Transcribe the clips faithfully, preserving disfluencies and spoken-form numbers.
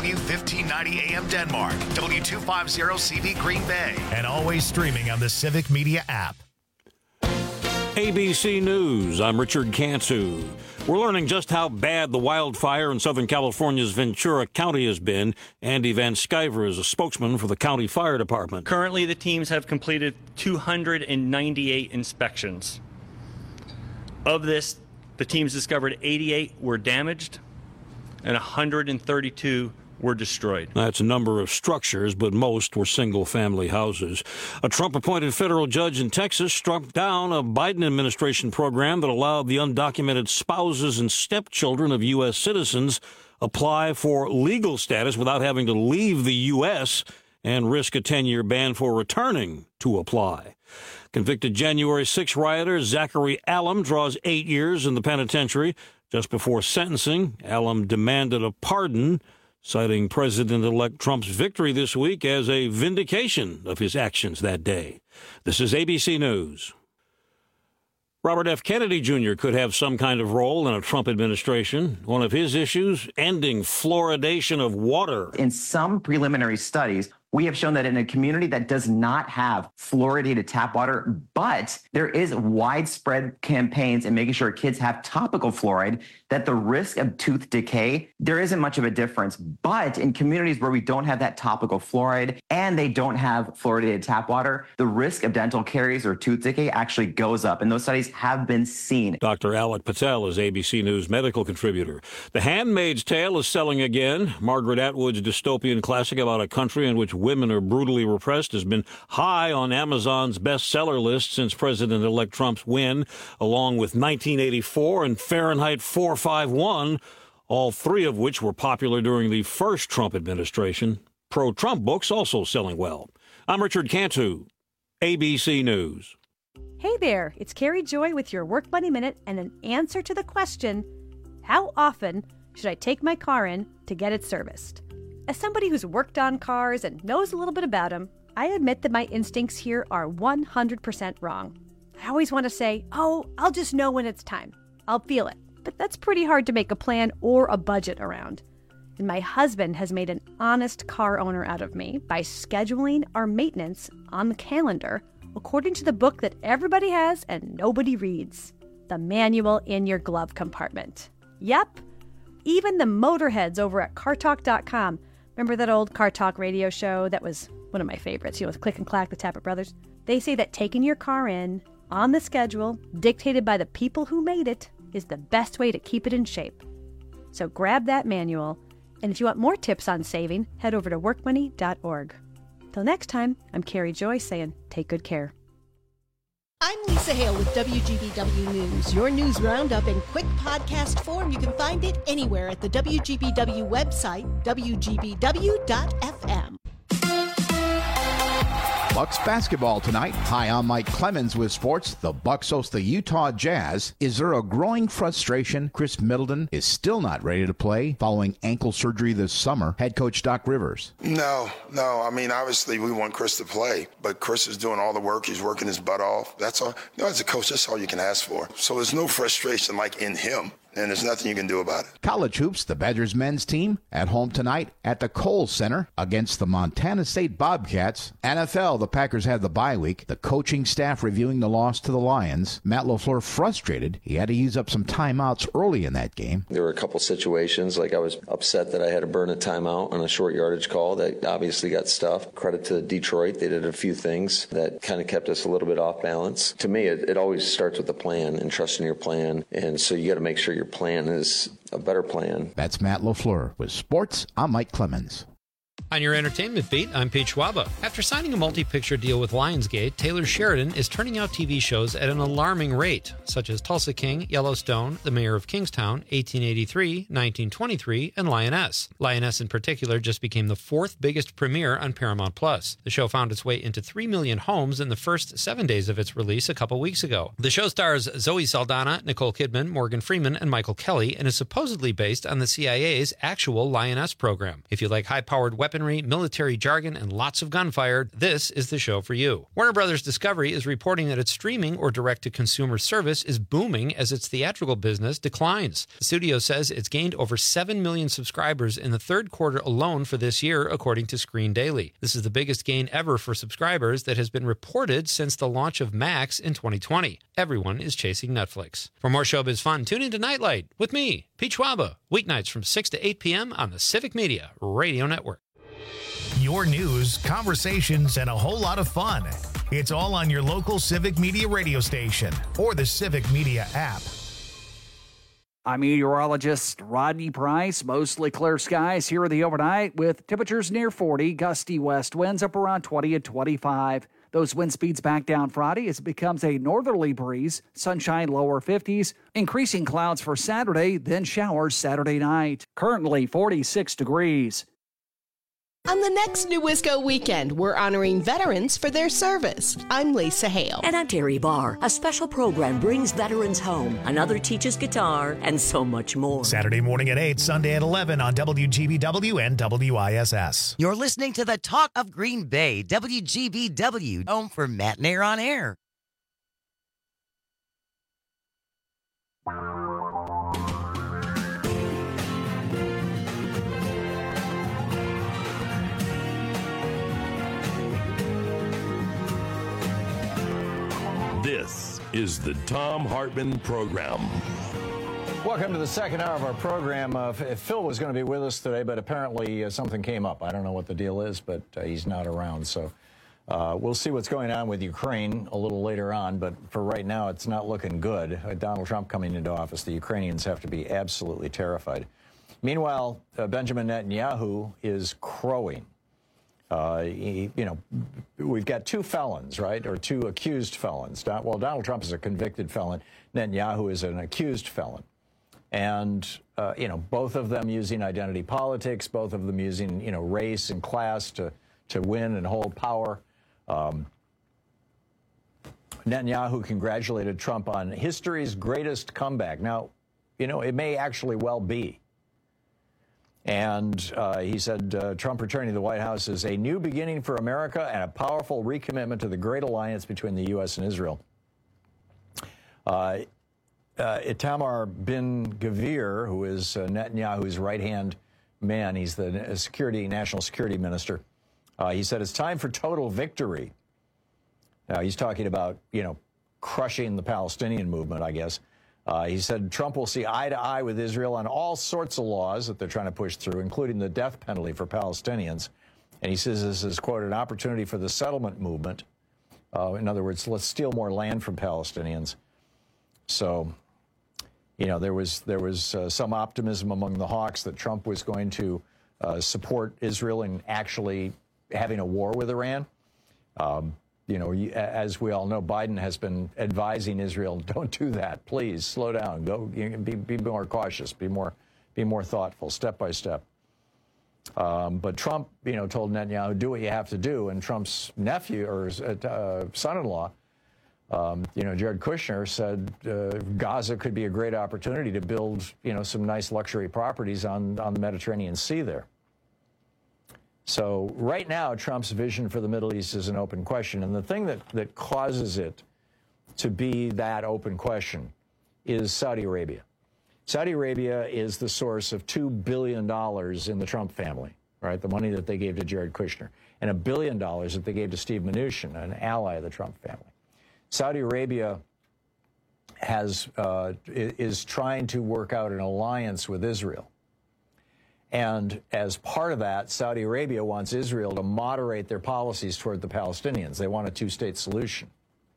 W fifteen ninety A M Denmark, W two fifty C B Green Bay, and always streaming on the Civic Media app. A B C News, I'm Richard Cantu. We're learning just how bad the wildfire in Southern California's Ventura County has been. Andy Van Sciver is a spokesman for the county fire department. Currently, the teams have completed two hundred ninety-eight inspections. Of this, the teams discovered eighty-eight were damaged and one hundred thirty-two were destroyed. That's a number of structures, but most were single-family houses. A Trump-appointed federal judge in Texas struck down a Biden administration program that allowed the undocumented spouses and stepchildren of U S citizens apply for legal status without having to leave the U S and risk a ten-year ban for returning to apply. Convicted January sixth rioter Zachary Allum draws eight years in the penitentiary. Just before sentencing, Allum demanded a pardon, citing President-elect Trump's victory this week as a vindication of his actions that day. This is A B C News. Robert F. Kennedy Junior could have some kind of role in a Trump administration. One of his issues, ending fluoridation of water. In some preliminary studies, we have shown that in a community that does not have fluoridated tap water, but there is widespread campaigns in making sure kids have topical fluoride, that the risk of tooth decay, there isn't much of a difference. But in communities where we don't have that topical fluoride and they don't have fluoridated tap water, the risk of dental caries or tooth decay actually goes up. And those studies have been seen. Doctor Alec Patel is A B C News medical contributor. The Handmaid's Tale is selling again. Margaret Atwood's dystopian classic about a country in which women are brutally repressed has been high on Amazon's bestseller list since President-elect Trump's win, along with nineteen eighty-four and Fahrenheit four fifty-one, all three of which were popular during the first Trump administration. Pro-Trump books also selling well. I'm Richard Cantu, A B C News. Hey there, it's Carrie Joy with your Work Money Minute and an answer to the question, how often should I take my car in to get it serviced? As somebody who's worked on cars and knows a little bit about them, I admit that my instincts here are one hundred percent wrong. I always want to say, oh, I'll just know when it's time. I'll feel it. But that's pretty hard to make a plan or a budget around. And my husband has made an honest car owner out of me by scheduling our maintenance on the calendar according to the book that everybody has and nobody reads, the manual in your glove compartment. Yep, even the motorheads over at car talk dot com. Remember that old Car Talk radio show that was one of my favorites, you know, with Click and Clack, the Tappet Brothers? They say that taking your car in on the schedule, dictated by the people who made it, is the best way to keep it in shape. So grab that manual, and if you want more tips on saving, head over to work money dot org. Till next time, I'm Carrie Joy saying, take good care. I'm Lisa Hale with W G B W News, your news roundup in quick podcast form. You can find it anywhere at the W G B W website, W G B W dot F M. Bucks basketball tonight. Hi, I'm Mike Clemens with sports. The Bucks host the Utah Jazz. Is there a growing frustration? Chris Middleton is still not ready to play following ankle surgery this summer. Head coach Doc Rivers. No, no. I mean, obviously we want Chris to play, but Chris is doing all the work. He's working his butt off. That's all. You know, as a coach, that's all you can ask for. So there's no frustration like in him. And there's nothing you can do about it. College hoops, the Badgers men's team at home tonight at the Kohl Center against the Montana State Bobcats. N F L, the Packers had the bye week. The coaching staff reviewing the loss to the Lions. Matt LaFleur frustrated. He had to use up some timeouts early in that game. There were a couple situations, like I was upset that I had to burn a timeout on a short yardage call that obviously got stuffed. Credit to Detroit. They did a few things that kind of kept us a little bit off balance. To me, it, it always starts with a plan and trusting your plan. And so you got to make sure your plan is a better plan. That's Matt LaFleur. With sports, I'm Mike Clemens. On your entertainment beat, I'm Pete Schwaba. After signing a multi-picture deal with Lionsgate, Taylor Sheridan is turning out T V shows at an alarming rate, such as Tulsa King, Yellowstone, The Mayor of Kingstown, eighteen eighty-three, nineteen twenty-three, and Lioness. Lioness in particular just became the fourth biggest premiere on Paramount Plus. The show found its way into three million homes in the first seven days of its release a couple weeks ago. The show stars Zoe Saldana, Nicole Kidman, Morgan Freeman, and Michael Kelly, and is supposedly based on the C I A's actual Lioness program. If you like high-powered weapons weaponry, military jargon, and lots of gunfire, this is the show for you. Warner Brothers Discovery is reporting that its streaming or direct-to-consumer service is booming as its theatrical business declines. The studio says it's gained over seven million subscribers in the third quarter alone for this year, according to Screen Daily. This is the biggest gain ever for subscribers that has been reported since the launch of Max in twenty twenty. Everyone is chasing Netflix. For more showbiz fun, tune into Nightlight with me, Pete Schwaba, weeknights from six to eight p.m. on the Civic Media Radio Network. Your news, conversations, and a whole lot of fun. It's all on your local Civic Media radio station or the Civic Media app. I'm meteorologist Rodney Price. Mostly clear skies here in the overnight with temperatures near forty, gusty west winds up around twenty and twenty-five. Those wind speeds back down Friday as it becomes a northerly breeze, sunshine lower fifties, increasing clouds for Saturday, then showers Saturday night. Currently forty-six degrees. On the next New Wisco weekend, we're honoring veterans for their service. I'm Lisa Hale. And I'm Terry Barr. A special program brings veterans home. Another teaches guitar and so much more. Saturday morning at eight, Sunday at eleven on W G B W and W I S S. You're listening to the Talk of Green Bay, W G B W, home for Matt Nair on Air. This is the Thom Hartmann Program. Welcome to the second hour of our program. Uh, Phil was going to be with us today, but apparently uh, something came up. I don't know what the deal is, but uh, he's not around. So uh, we'll see what's going on with Ukraine a little later on. But for right now, it's not looking good. Uh, Donald Trump coming into office, the Ukrainians have to be absolutely terrified. Meanwhile, uh, Benjamin Netanyahu is crowing. Uh, he, you know, we've got two felons, right, or two accused felons. Well, Donald Trump is a convicted felon. Netanyahu is an accused felon. And, uh, you know, both of them using identity politics, both of them using, you know, race and class to, to win and hold power. Um, Netanyahu congratulated Trump on history's greatest comeback. Now, you know, it may actually well be. And uh, he said uh, Trump returning to the White House is a new beginning for America and a powerful recommitment to the great alliance between the U S and Israel. Uh, uh, Itamar Ben-Gvir, who is uh, Netanyahu's right-hand man, he's the security, national security minister, uh, he said it's time for total victory. Now, he's talking about, you know, crushing the Palestinian movement, I guess. Uh, he said Trump will see eye to eye with Israel on all sorts of laws that they're trying to push through, including the death penalty for Palestinians. And he says this is, quote, an opportunity for the settlement movement. Uh, in other words, let's steal more land from Palestinians. So, you know, there was there was uh, some optimism among the hawks that Trump was going to uh, support Israel in actually having a war with Iran. Um, You know, as we all know, Biden has been advising Israel, don't do that. Please slow down. Go be, be more cautious. Be more be more thoughtful, step by step. Um, but Trump, you know, told Netanyahu, do what you have to do. And Trump's nephew or uh, son-in-law, um, you know, Jared Kushner, said uh, Gaza could be a great opportunity to build, you know, some nice luxury properties on, on the Mediterranean Sea there. So right now, Trump's vision for the Middle East is an open question. And the thing that, that causes it to be that open question is Saudi Arabia. Saudi Arabia is the source of two billion dollars in the Trump family, right? The money that they gave to Jared Kushner, and a billion dollars that they gave to Steve Mnuchin, an ally of the Trump family. Saudi Arabia has uh, is trying to work out an alliance with Israel. And as part of that, Saudi Arabia wants Israel to moderate their policies toward the Palestinians. They want a two-state solution.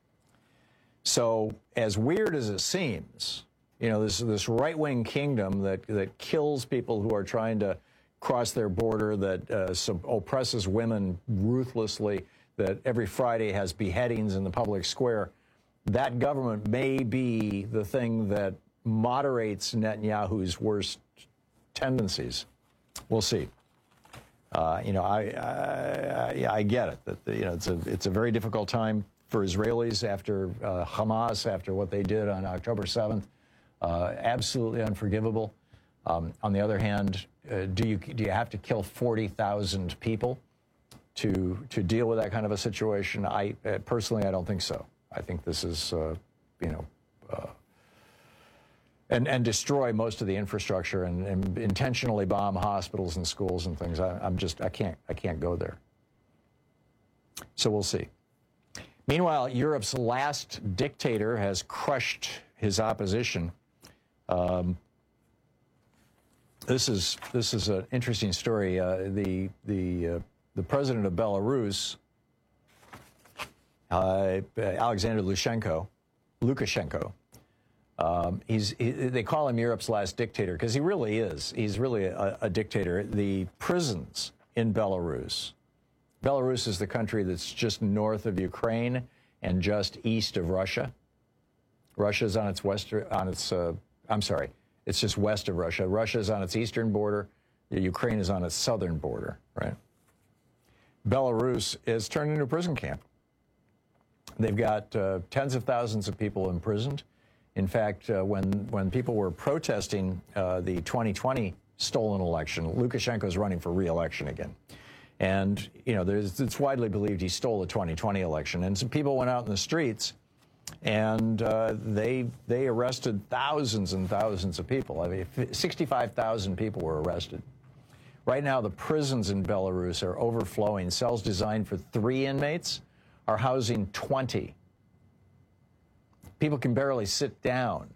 So as weird as it seems, you know, this this right-wing kingdom that, that kills people who are trying to cross their border, that uh, sub- oppresses women ruthlessly, that every Friday has beheadings in the public square, that government may be the thing that moderates Netanyahu's worst tendencies. We'll see. Uh, you know, I, I I get it that you know it's a it's a very difficult time for Israelis after uh, Hamas, after what they did on October seventh. Uh, absolutely unforgivable. Um, on the other hand, uh, do you do you have to kill forty thousand people to to deal with that kind of a situation? I uh, personally, I don't think so. I think this is, uh, you know, uh, and and destroy most of the infrastructure and, and intentionally bomb hospitals and schools and things. I, I'm just I can't I can't go there. So we'll see. Meanwhile, Europe's last dictator has crushed his opposition. Um, this is this is an interesting story. Uh, the the uh, the president of Belarus, uh, Alexander Lukashenko, Lukashenko. Um, he's he, they call him Europe's last dictator because he really is. He's really a, a dictator. The prisons in Belarus. Belarus is the country that's just north of Ukraine and just east of Russia. Russia's on its western, on its, uh, I'm sorry, it's just west of Russia. Russia's on its eastern border. Ukraine is on its southern border, right? Belarus is turned into a prison camp. They've got uh, tens of thousands of people imprisoned. In fact, uh, when, when people were protesting uh, the twenty twenty stolen election, Lukashenko is running for re-election again. And, you know, there's, it's widely believed he stole the twenty twenty election. And some people went out in the streets, and uh, they they arrested thousands and thousands of people. I mean, sixty-five thousand people were arrested. Right now, the prisons in Belarus are overflowing. Cells designed for three inmates are housing twenty. People can barely sit down.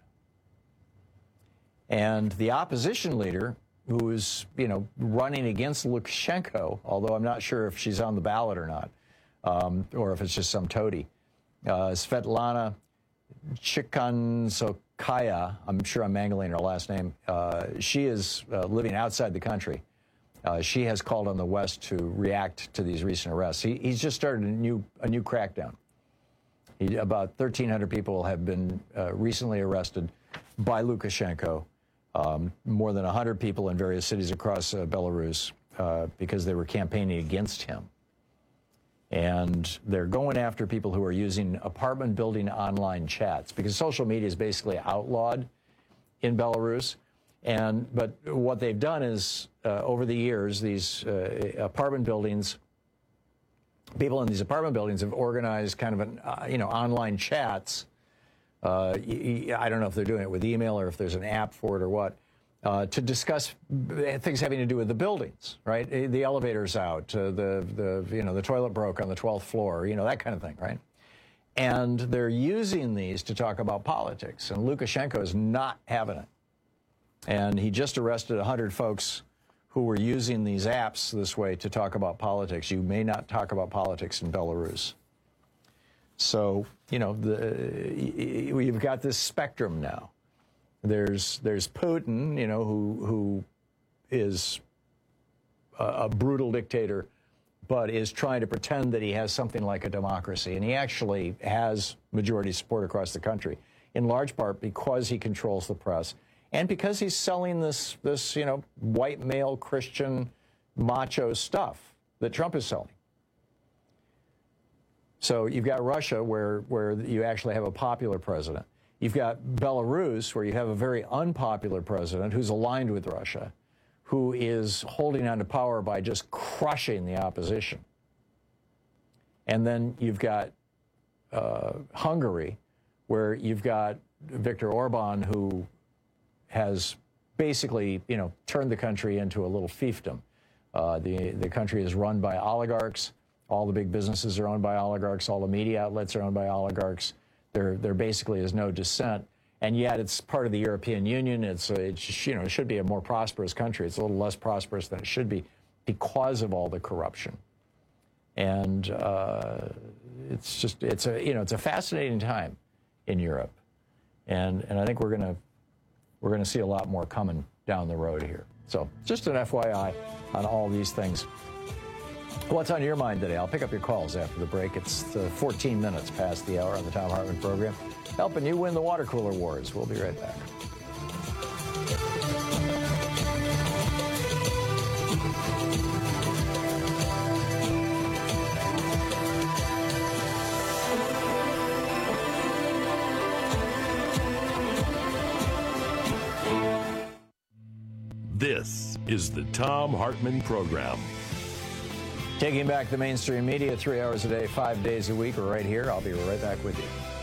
And the opposition leader, who is, you know, running against Lukashenko, although I'm not sure if she's on the ballot or not, um, or if it's just some toady. Uh, Svetlana Chikhanskaya, I'm sure I'm mangling her last name, uh, she is uh, living outside the country. Uh, she has called on the West to react to these recent arrests. He, he's just started a new, a new crackdown. He, about thirteen hundred people have been uh, recently arrested by Lukashenko. Um, more than one hundred people in various cities across uh, Belarus uh, because they were campaigning against him. And they're going after people who are using apartment building online chats because social media is basically outlawed in Belarus. And but what they've done is uh, over the years, these uh, apartment buildings, people in these apartment buildings have organized kind of an, uh, you know, online chats. Uh, I don't know if they're doing it with email or if there's an app for it or what, uh, to discuss things having to do with the buildings, right? The elevator's out, uh, the, the, you know, the toilet broke on the twelfth floor, you know, that kind of thing, right? And they're using these to talk about politics, and Lukashenko is not having it. And he just arrested one hundred folks who were using these apps this way to talk about politics. You may not talk about politics in Belarus. So, you know, the, you've got this spectrum now. There's there's Putin, you know, who who is a, a brutal dictator, but is trying to pretend that he has something like a democracy. And he actually has majority support across the country, in large part because he controls the press and because he's selling this, this you know, white male Christian macho stuff that Trump is selling. So you've got Russia, where, where you actually have a popular president. You've got Belarus, where you have a very unpopular president who's aligned with Russia, who is holding on to power by just crushing the opposition. And then you've got uh, Hungary, where you've got Viktor Orban, who has basically, you know, turned the country into a little fiefdom. Uh, the, the country is run by oligarchs. All the big businesses are owned by oligarchs. All the media outlets are owned by oligarchs. There, there basically is no dissent. And yet it's part of the European Union. It's, it's, you know, it should be a more prosperous country. It's a little less prosperous than it should be because of all the corruption. And uh, it's just, it's a, you know, it's a fascinating time in Europe. And, and I think we're going to, we're going to see a lot more coming down the road here. So just an F Y I on all these things. What's on your mind today? I'll pick up your calls after the break. It's uh, fourteen minutes past the hour on the Thom Hartmann program, helping you win the water cooler wars. We'll be right back. This is the Thom Hartmann Program. Taking back the mainstream media three hours a day, five days a week. We're right here. I'll be right back with you.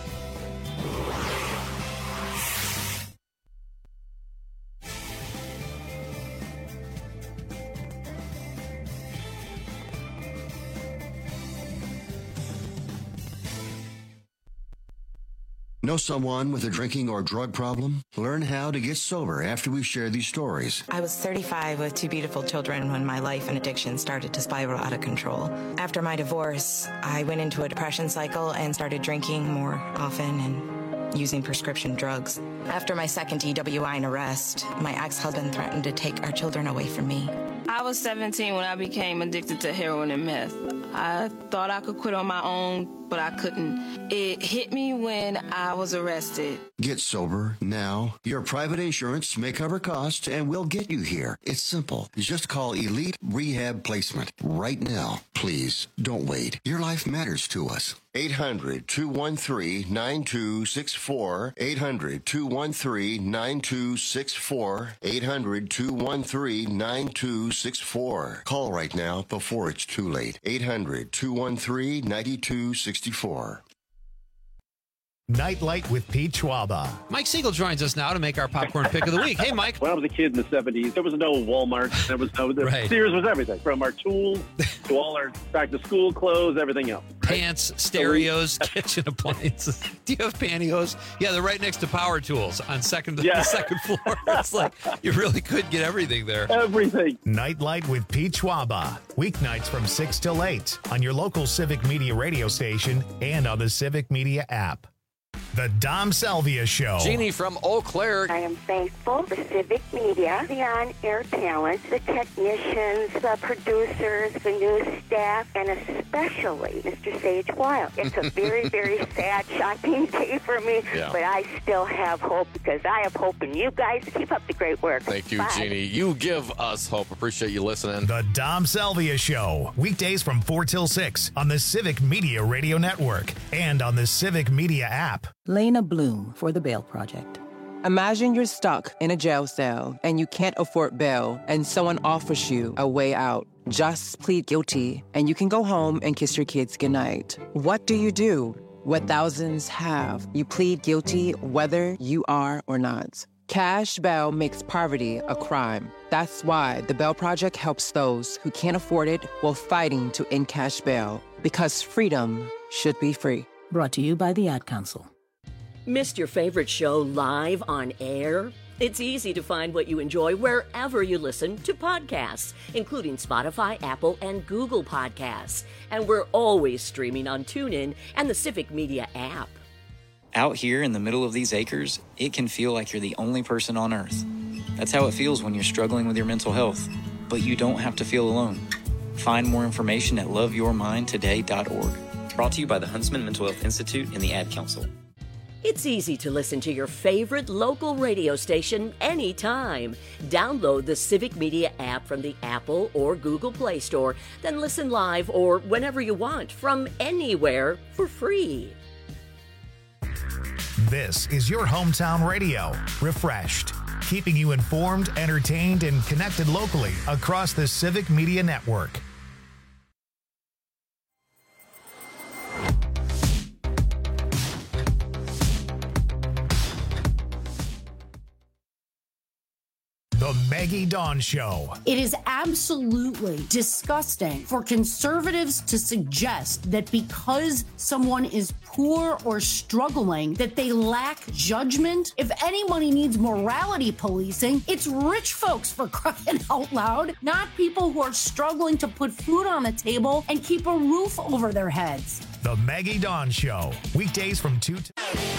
Know someone with a drinking or drug problem? Learn how to get sober after we share these stories. I was thirty-five with two beautiful children when my life and addiction started to spiral out of control. After my divorce, I went into a depression cycle and started drinking more often and using prescription drugs. After my second D W I and arrest, my ex-husband threatened to take our children away from me. I was seventeen when I became addicted to heroin and meth. I thought I could quit on my own, but I couldn't. It hit me when I was arrested. Get sober now. Your private insurance may cover costs and we'll get you here. It's simple. Just call Elite Rehab Placement right now. Please don't wait. Your life matters to us. eight hundred, two one three, nine two six four. eight hundred, two one three, nine two six four. eight hundred, two one three, nine two six four. Call right now before it's too late. eight hundred, two one three, nine two six four. Nightlight with Pete Schwaba. Mike Siegel joins us now to make our popcorn pick of the week. Hey, Mike. When I was a kid in the seventies, there was no Walmart. There was no, the right. Sears was everything, from our tools to all our back-to-school clothes, everything else. Pants, stereos, kitchen appliances. Do you have pantyhose? Yeah, they're right next to power tools on second Yeah. the second floor. It's like you really could get everything there. Everything. Nightlight with Pete Schwaba. Weeknights from six till eight on your local Civic Media radio station and on the Civic Media app. The Dom Salvia Show. Jeannie from Eau Claire. I am thankful for Civic Media, the on-air talent, the technicians, the producers, the news staff, and especially Mister Sage Wild. It's a very, very sad, shocking day for me, Yeah. but I still have hope because I have hope in you guys. Keep up the great work. Thank you, Bye. Jeannie. You give us hope. Appreciate you listening. The Dom Salvia Show. Weekdays from four till six on the Civic Media Radio Network and on the Civic Media app. Lena Bloom for the Bail Project. Imagine you're stuck in a jail cell and you can't afford bail and someone offers you a way out. Just plead guilty and you can go home and kiss your kids goodnight. What do you do? What thousands have. You plead guilty whether you are or not. Cash bail makes poverty a crime. That's why the Bail Project helps those who can't afford it while fighting to end cash bail. Because freedom should be free. Brought to you by the Ad Council. Missed your favorite show live on air? It's easy to find what you enjoy wherever you listen to podcasts, including Spotify, Apple, and Google Podcasts. And we're always streaming on TuneIn and the Civic Media app. Out here in the middle of these acres, it can feel like you're the only person on Earth. That's how it feels when you're struggling with your mental health. But you don't have to feel alone. Find more information at love your mind today dot org. Brought to you by the Huntsman Mental Health Institute and the Ad Council. It's easy to listen to your favorite local radio station anytime. Download the Civic Media app from the Apple or Google Play Store, then listen live or whenever you want from anywhere for free. This is your hometown radio, refreshed, keeping you informed, entertained, and connected locally across the Civic Media Network. The Maggie Dawn Show. It is absolutely disgusting for conservatives to suggest that because someone is poor or struggling, that they lack judgment. If anybody needs morality policing, it's rich folks, for crying out loud, not people who are struggling to put food on the table and keep a roof over their heads. The Maggie Dawn Show. Weekdays from two to...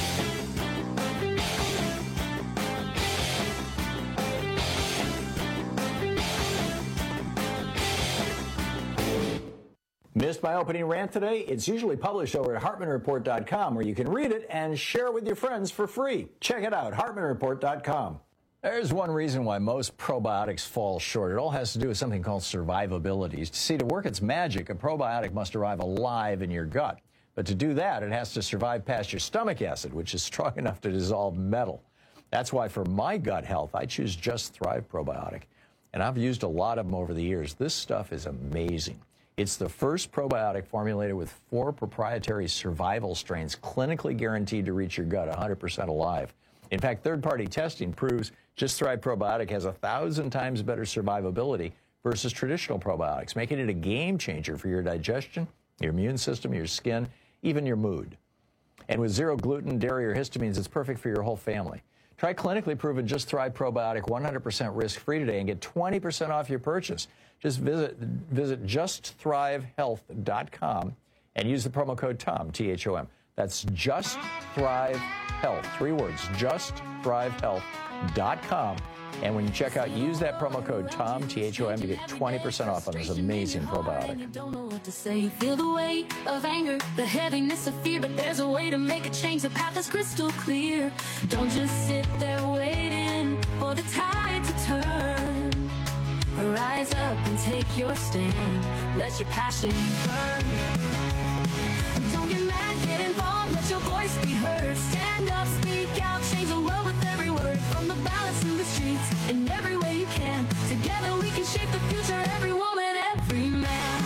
Missed my opening rant today? It's usually published over at Hartman Report dot com, where you can read it and share it with your friends for free. Check it out, Hartman Report dot com. There's one reason why most probiotics fall short. It all has to do with something called survivability. See, to work its magic, a probiotic must arrive alive in your gut. But to do that, it has to survive past your stomach acid, which is strong enough to dissolve metal. That's why for my gut health, I choose Just Thrive Probiotic. and I've used a lot of them over the years. This stuff is amazing. It's the first probiotic formulated with four proprietary survival strains, clinically guaranteed to reach your gut one hundred percent alive. In fact, third-party testing proves Just Thrive Probiotic has a thousand times better survivability versus traditional probiotics, making it a game changer for your digestion, your immune system, your skin, even your mood. And with zero gluten, dairy, or histamines, it's perfect for your whole family. Try clinically proven Just Thrive Probiotic one hundred percent risk-free today and get twenty percent off your purchase. Just visit visit just thrive health dot com and use the promo code TOM, T H O M. That's Just Thrive Health, three words, just thrive health dot com. And when you check out, use that promo code TOM, T H O M, to get twenty percent off on this amazing probiotic. Don't know what to say. Feel the weight of anger, the heaviness of fear, but there's a way to make a change. The path is crystal clear. Don't just sit there waiting for the tide to turn. Rise up and take your stand. Let your passion burn. Don't get mad, get involved, let your voice be heard. Stand up, speak out, change the world with every word. From the ballots to the streets, in every way you can. Together we can shape the future, every woman, every man.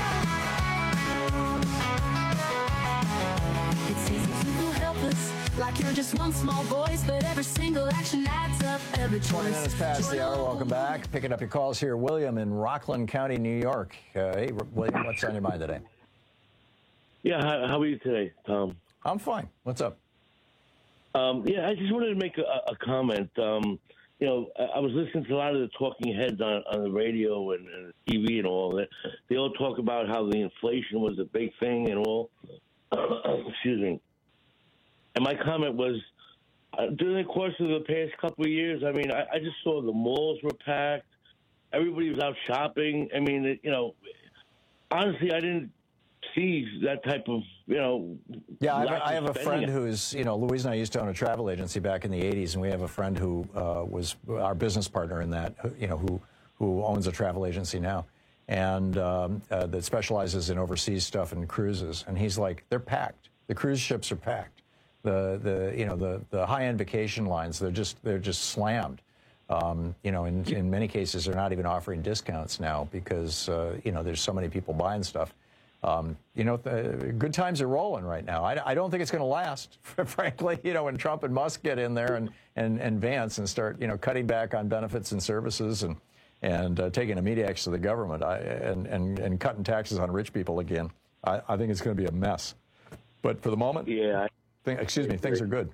It's easy to feel helpless, like you're just one small voice, but every single action adds up, every choice. twenty minutes past the hour. Welcome back. Picking up your calls here. William in Rockland County, New York. Uh, hey, William, what's on your mind today? Yeah, how, how are you today, Tom? I'm fine. What's up? Um, yeah, I just wanted to make a, a comment. Um, you know, I, I was listening to a lot of the talking heads on, on the radio and, and T V and all that. They all talk about how the inflation was a big thing and all. Excuse me. And my comment was, uh, during the course of the past couple of years, I mean, I, I just saw the malls were packed. Everybody was out shopping. I mean, it, you know, honestly, I didn't see that type of, you know. Yeah, I, I have a friend who's, you know, Louise and I used to own a travel agency back in the eighties, and we have a friend who uh, was our business partner in that, you know, who, who owns a travel agency now, and um, uh, that specializes in overseas stuff and cruises. And he's like, they're packed. The cruise ships are packed. The, the you know, the, the high-end vacation lines, they're just, they're just slammed. Um, you know, in, in many cases, they're not even offering discounts now because, uh, you know, there's so many people buying stuff. Um, you know, the good times are rolling right now. I, I don't think it's going to last, frankly, you know, when Trump and Musk get in there and, and, and Vance and start, you know, cutting back on benefits and services and, and uh, taking immediate action to the government I, and, and, and cutting taxes on rich people again. I, I think it's going to be a mess. But for the moment, yeah, I, think, excuse me, things are good.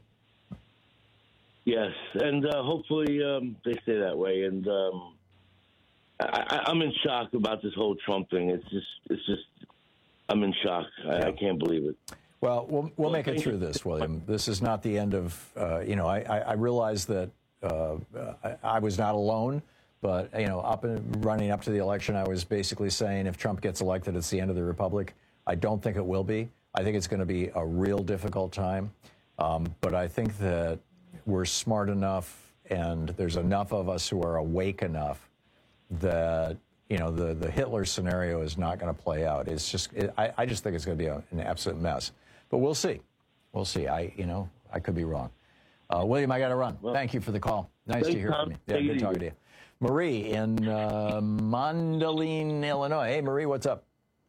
Yes, and uh, hopefully um, they stay that way. And um, I, I'm in shock about this whole Trump thing. It's just, it's just, I'm in shock. I, yeah. I can't believe it. Well, we'll, we'll make it through this, William. This is not the end of, uh, you know, I, I, I realize that uh, I, I was not alone, but, you know, up and running up to the election, I was basically saying if Trump gets elected, it's the end of the republic. I don't think it will be. I think it's going to be a real difficult time. Um, but I think that we're smart enough and there's enough of us who are awake enough that, you know, the, the Hitler scenario is not going to play out. It's just, it, I, I just think it's going to be a, an absolute mess. But we'll see. We'll see. I, you know, I could be wrong. Uh, William, I got to run. Well, thank you for the call. Nice to hear Tom. from you. Yeah, good talking to you. Marie in uh, Mondalean, Illinois. Hey, Marie, what's up?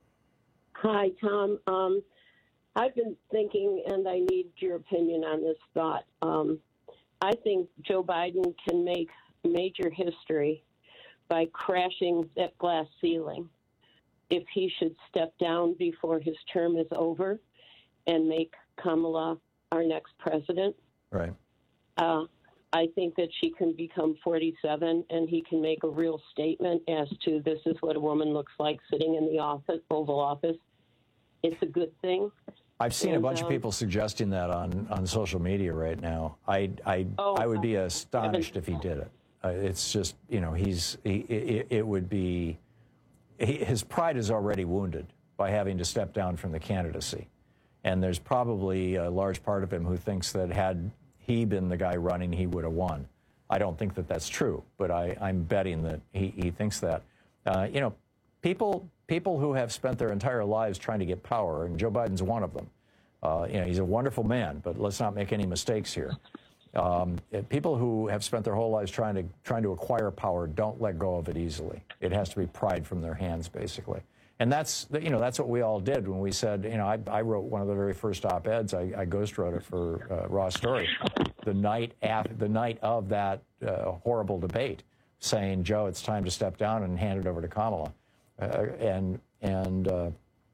Hi, Tom. Um, I've been thinking, and I need your opinion on this thought. Um, I think Joe Biden can make major history by crashing that glass ceiling if he should step down before his term is over and make Kamala our next president. Right. Uh, I think that she can become forty-seven and he can make a real statement as to this is what a woman looks like sitting in the office, Oval Office. It's a good thing. I've seen and, a bunch um, of people suggesting that on, on social media right now. I I, oh, I would be astonished if he did it. Uh, it's just, you know, he's he, it, it would be he, his pride is already wounded by having to step down from the candidacy. And there's probably a large part of him who thinks that had he been the guy running, he would have won. I don't think that that's true, but I, I'm betting that he, he thinks that. Uh, you know, people people who have spent their entire lives trying to get power, and Joe Biden's one of them. Uh, you know, he's a wonderful man, but let's not make any mistakes here. Um, people who have spent their whole lives trying to trying to acquire power don't let go of it easily. It has to be pried from their hands, basically. And that's you know that's what we all did when we said you know I, I wrote one of the very first op-eds. I, I ghost wrote it for uh, Raw Story the night after the night of that uh, horrible debate, saying, Joe, it's time to step down and hand it over to Kamala. Uh, and and uh,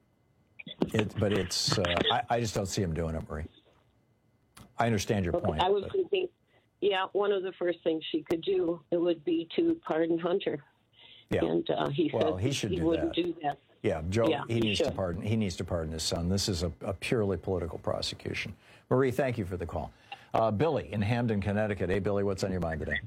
it, but it's uh, I, I just don't see him doing it, Marie. I understand your Okay, point. I was but- thinking, yeah, one of the first things she could do it would be to pardon Hunter. Yeah. And uh, he well, said he should he do wouldn't that. do that. Yeah, Joe, Yeah, he, he needs to should. pardon. He needs to pardon his son. This is a, a purely political prosecution. Marie, thank you for the call. Uh, Billy in Hamden, Connecticut. Hey, Billy, what's on your mind today?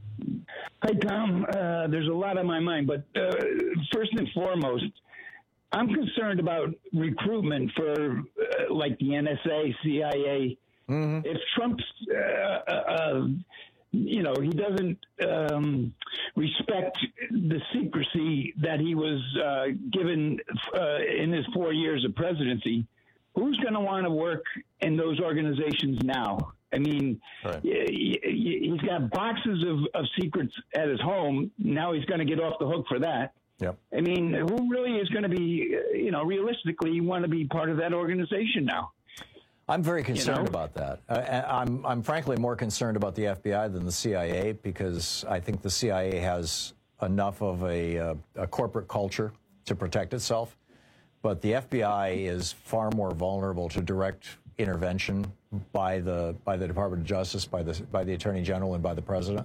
Hi, Tom. Uh, there's a lot on my mind, but uh, first and foremost, I'm concerned about recruitment for uh, like the N S A, C I A. Mm-hmm. If Trump's, uh, uh, you know, he doesn't um, respect the secrecy that he was uh, given uh, in his four years of presidency, who's going to want to work in those organizations now? I mean, right. y- y- he's got boxes of, of secrets at his home. Now he's going to get off the hook for that. Yep. I mean, who really is going to be, uh, you know, realistically want to be part of that organization now? I'm very concerned You know? about that. Uh, I'm, I'm frankly more concerned about the F B I than the C I A because I think the C I A has enough of a, uh, a corporate culture to protect itself. But the F B I is far more vulnerable to direct intervention by the by the Department of Justice, by the by the Attorney General, and by the President.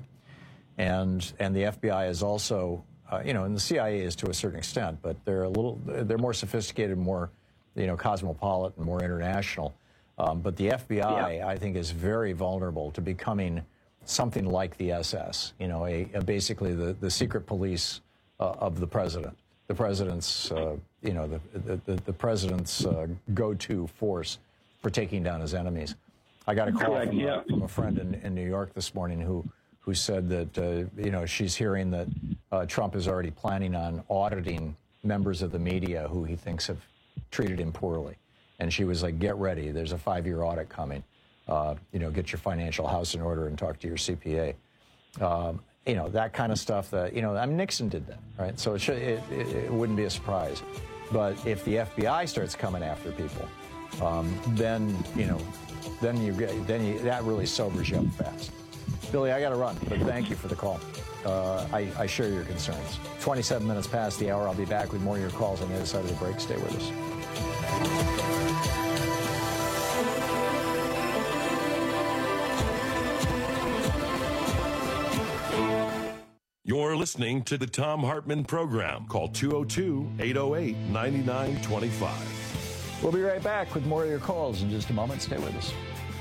And and the F B I is also, uh, you know, and the C I A is to a certain extent, but they're a little they're more sophisticated, more, you know, cosmopolitan, more international. Um, but the F B I, Yeah. I think, is very vulnerable to becoming something like the S S. You know, a, a basically the the secret police uh, of the president. The president's, uh, you know, the the, the president's uh, go-to force for taking down his enemies. I got a call Correct, from, yeah. a, from a friend in, in New York this morning who who said that uh, you know she's hearing that uh, Trump is already planning on auditing members of the media who he thinks have treated him poorly, and she was like, "Get ready, there's a five-year audit coming. Uh, you know, get your financial house in order and talk to your C P A." Um, You know, that kind of stuff that, you know, I mean, Nixon did that, right? So it, should, it, it, it wouldn't be a surprise. But if the F B I starts coming after people, um, then, you know, then you get, then you, that really sobers you up fast. Billy, I got to run, but thank you for the call. Uh, I, I share your concerns. twenty-seven minutes past the hour. I'll be back with more of your calls on the other side of the break. Stay with us. You're listening to the Tom Hartman Program. Call two oh two, eight oh eight, nine nine two five. We'll be right back with more of your calls in just a moment. Stay with us.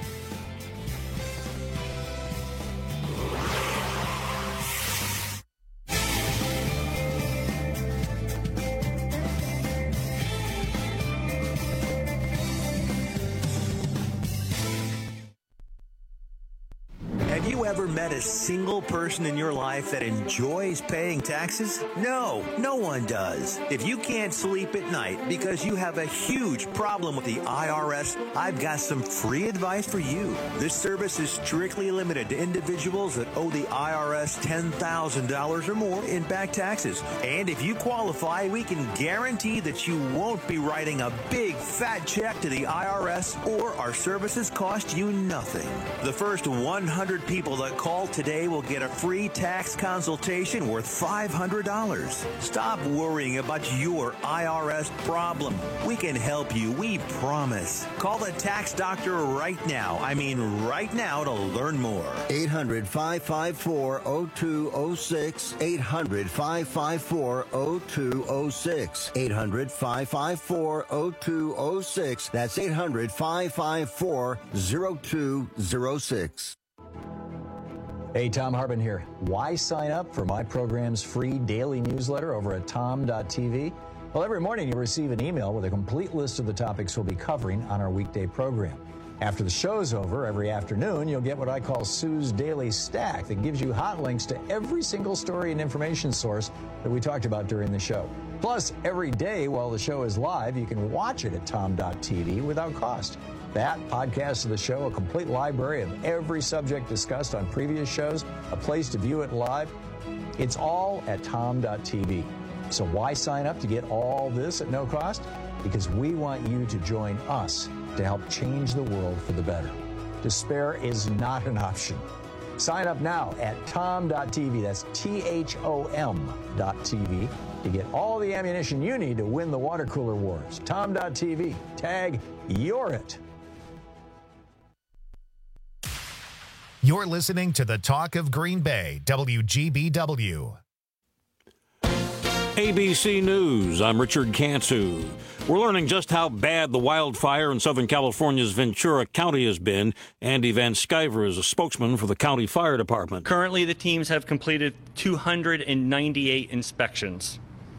Have you ever met a single person in your life that enjoys paying taxes? No, no one does. If you can't sleep at night because you have a huge problem with the I R S, I've got some free advice for you. This service is strictly limited to individuals that owe the I R S ten thousand dollars or more in back taxes. And if you qualify, we can guarantee that you won't be writing a big fat check to the I R S, or our services cost you nothing. The first one hundred people that call today will get a free tax consultation worth five hundred dollars. Stop worrying about your I R S problem. We can help you, we promise. Call the tax doctor right now. I mean right now to learn more. eight hundred, five five four, oh two oh six. eight hundred, five five four, oh two oh six. eight hundred, five five four, oh two oh six. That's eight hundred, five five four, oh two oh six. Hey, Tom Hartman here. Why sign up for my program's free daily newsletter over at tom dot t v? Well, every morning you'll receive an email with a complete list of the topics we'll be covering on our weekday program. After the show's over, every afternoon, you'll get what I call Sue's Daily Stack that gives you hot links to every single story and information source that we talked about during the show. Plus, every day while the show is live, you can watch it at tom dot t v without cost. that, podcasts of the show, a complete library of every subject discussed on previous shows, a place to view it live. It's all at tom dot t v. So why sign up to get all this at no cost? Because we want you to join us to help change the world for the better. Despair is not an option. Sign up now at tom dot t v. That's T H O M dot T V to get all the ammunition you need to win the water cooler wars. tom dot t v. Tag You're It. You're listening to the Talk of Green Bay, W G B W. A B C News, I'm Richard Cantu. We're learning just how bad the wildfire in Southern California's Ventura County has been. Andy Van Sciver is a spokesman for the county fire department. Currently, the teams have completed two hundred ninety-eight inspections.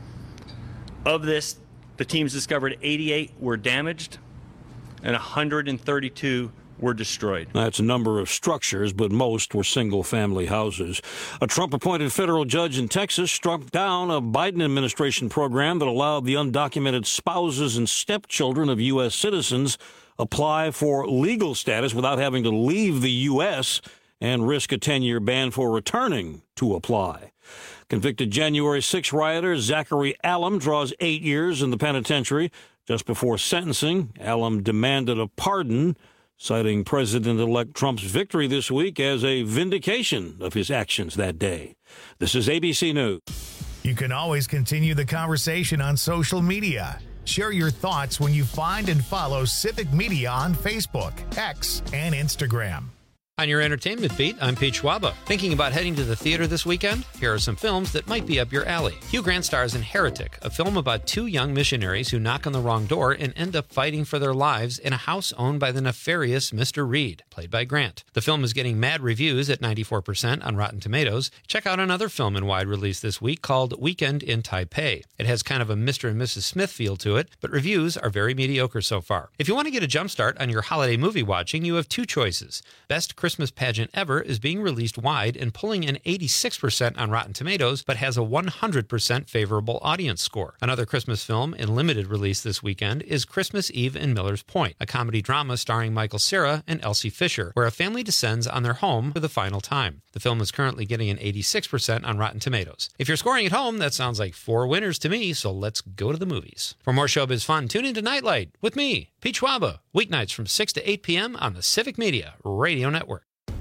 Of this, the teams discovered eighty-eight were damaged and one hundred thirty-two were destroyed. That's a number of structures, but most were single-family houses. A Trump-appointed federal judge in Texas struck down a Biden administration program that allowed the undocumented spouses and stepchildren of U S citizens apply for legal status without having to leave the U S and risk a ten-year ban for returning to apply. Convicted January sixth rioter Zachary Allum draws eight years in the penitentiary. Just before sentencing, Allum demanded a pardon, citing President-elect Trump's victory this week as a vindication of his actions that day. This is A B C News. You can always continue the conversation on social media. Share your thoughts when you find and follow Civic Media on Facebook, X, and Instagram. On your entertainment beat, I'm Pete Schwaba. Thinking about heading to the theater this weekend? Here are some films that might be up your alley. Hugh Grant stars in Heretic, a film about two young missionaries who knock on the wrong door and end up fighting for their lives in a house owned by the nefarious Mister Reed, played by Grant. The film is getting mad reviews at ninety-four percent on Rotten Tomatoes. Check out another film in wide release this week called Weekend in Taipei. It has kind of a Mister and Missus Smith feel to it, but reviews are very mediocre so far. If you want to get a jump start on your holiday movie watching, you have two choices. Best Christmas Pageant Ever is being released wide and pulling in eighty-six percent on Rotten Tomatoes, but has a one hundred percent favorable audience score. Another Christmas film in limited release this weekend is Christmas Eve in Miller's Point, a comedy drama starring Michael Cera and Elsie Fisher, where a family descends on their home for the final time. The film is currently getting an eighty-six percent on Rotten Tomatoes. If you're scoring at home, that sounds like four winners to me, so let's go to the movies. For more showbiz fun, tune into Nightlight with me, Pete Schwaba, weeknights from six to eight p.m. on the Civic Media Radio Network.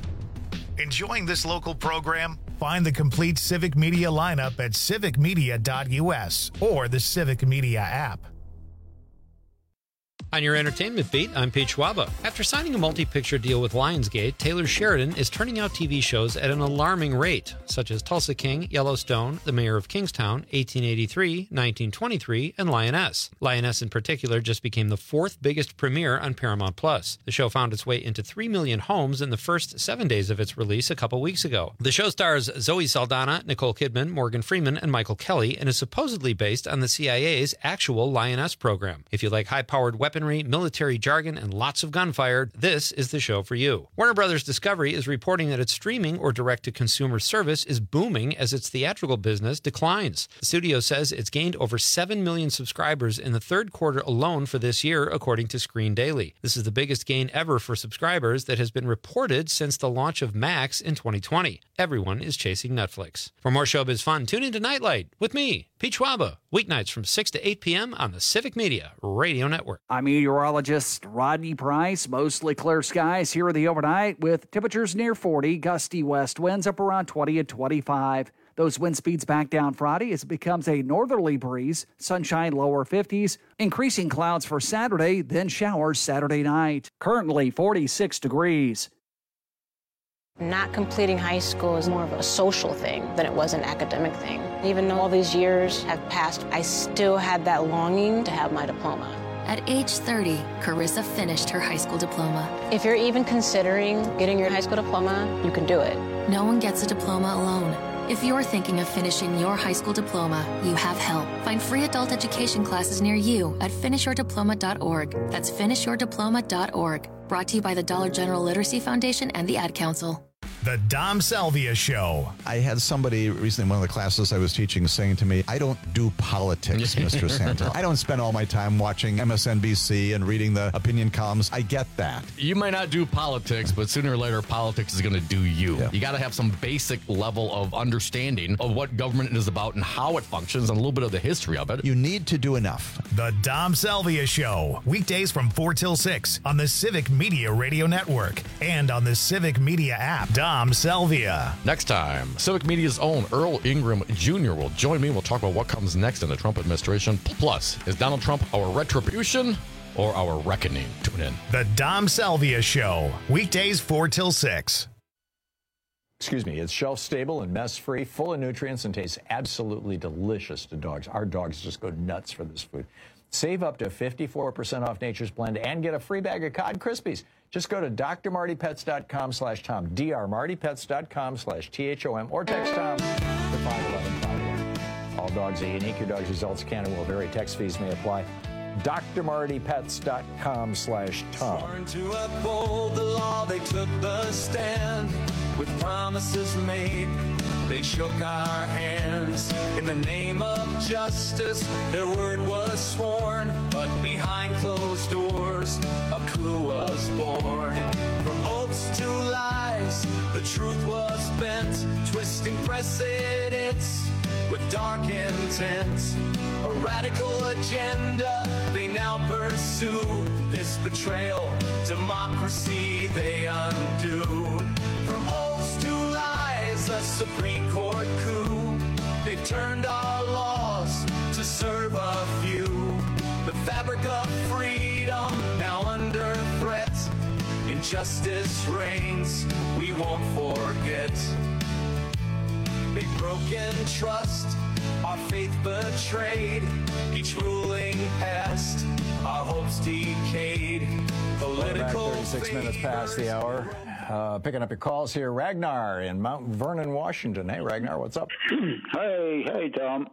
Enjoying this local program? Find the complete Civic Media lineup at civic media dot u s or the Civic Media app. On your entertainment beat, I'm Pete Schwaba. After signing a multi-picture deal with Lionsgate, Taylor Sheridan is turning out T V shows at an alarming rate, such as Tulsa King, Yellowstone, The Mayor of Kingstown, eighteen eighty-three, nineteen twenty-three, and Lioness. Lioness in particular just became the fourth biggest premiere on Paramount Plus. The show found its way into three million homes in the first seven days of its release a couple weeks ago. The show stars Zoe Saldana, Nicole Kidman, Morgan Freeman, and Michael Kelly, and is supposedly based on the C I A's actual Lioness program. If you like high-powered weaponry, military jargon, and lots of gunfire, this is the show for you. Warner Brothers Discovery is reporting that its streaming or direct-to-consumer service is booming as its theatrical business declines. The studio says it's gained over seven million subscribers in the third quarter alone for this year, according to Screen Daily. This is the biggest gain ever for subscribers that has been reported since the launch of Max in twenty twenty. Everyone is chasing Netflix. For more showbiz fun, tune into Nightlight with me, Pete Schwaba, weeknights from six to eight p.m. on the Civic Media Radio Network. I'm meteorologist Rodney Price. Mostly clear skies here in the overnight with temperatures near forty, gusty west winds up around twenty and twenty-five. Those wind speeds back down Friday as it becomes a northerly breeze, sunshine lower fifties, increasing clouds for Saturday, then showers Saturday night. Currently forty-six degrees. Not completing high school is more of a social thing than it was an academic thing. Even though all these years have passed, I still had that longing to have my diploma. At age thirty, Carissa finished her high school diploma. If you're even considering getting your high school diploma, you can do it. No one gets a diploma alone. If you're thinking of finishing your high school diploma, you have help. Find free adult education classes near you at finish your diploma dot org. That's finish your diploma dot org. Brought to you by the Dollar General Literacy Foundation and the Ad Council. The Dom Salvia Show. I had somebody recently in one of the classes I was teaching saying to me, I don't do politics, Mister Santel. I don't spend all my time watching M S N B C and reading the opinion columns. I get that. You might not do politics, but sooner or later, politics is going to do you. Yeah. You got to have some basic level of understanding of what government is about and how it functions and a little bit of the history of it. You need to do enough. The Dom Salvia Show. Weekdays from four till six on the Civic Media Radio Network and on the Civic Media app. Dom Salvia. Next time, Civic Media's own Earl Ingram Junior will join me. We'll talk about what comes next in the Trump administration. Plus, is Donald Trump our retribution or our reckoning? Tune in. The Dom Salvia Show. Weekdays four till six. Excuse me, it's shelf-stable and mess-free, full of nutrients, and tastes absolutely delicious to dogs. Our dogs just go nuts for this food. Save up to fifty-four percent off Nature's Blend and get a free bag of Cod Krispies. Just go to d r marty pets dot com slash Tom, d r marty pets dot com slash T H O M, or text Tom to five eleven five one. All dogs are unique. Your dog's results can and will vary. Text fees may apply. d r marty pets dot com slash Tom. Sworn to uphold the law, they took the stand with promises made. They shook our hands in the name of justice. Their word was sworn, but behind closed doors, a clue was born. From oaths to lies, the truth was bent, twisting precedents with dark intent. A radical agenda they now pursue. This betrayal, democracy they undo. From oaths to lies, a Supreme Court coup. They turned our laws to serve a few. The fabric of freedom now under threat. Injustice reigns, we won't forget. They've broken trust, our faith betrayed. Each ruling passed, our hopes decayed. Political Welcome back, thirty-six minutes past the hour. Uh, picking up your calls here, Ragnar in Mount Vernon, Washington. Hey, Ragnar, what's up? Hey, hey, Tom.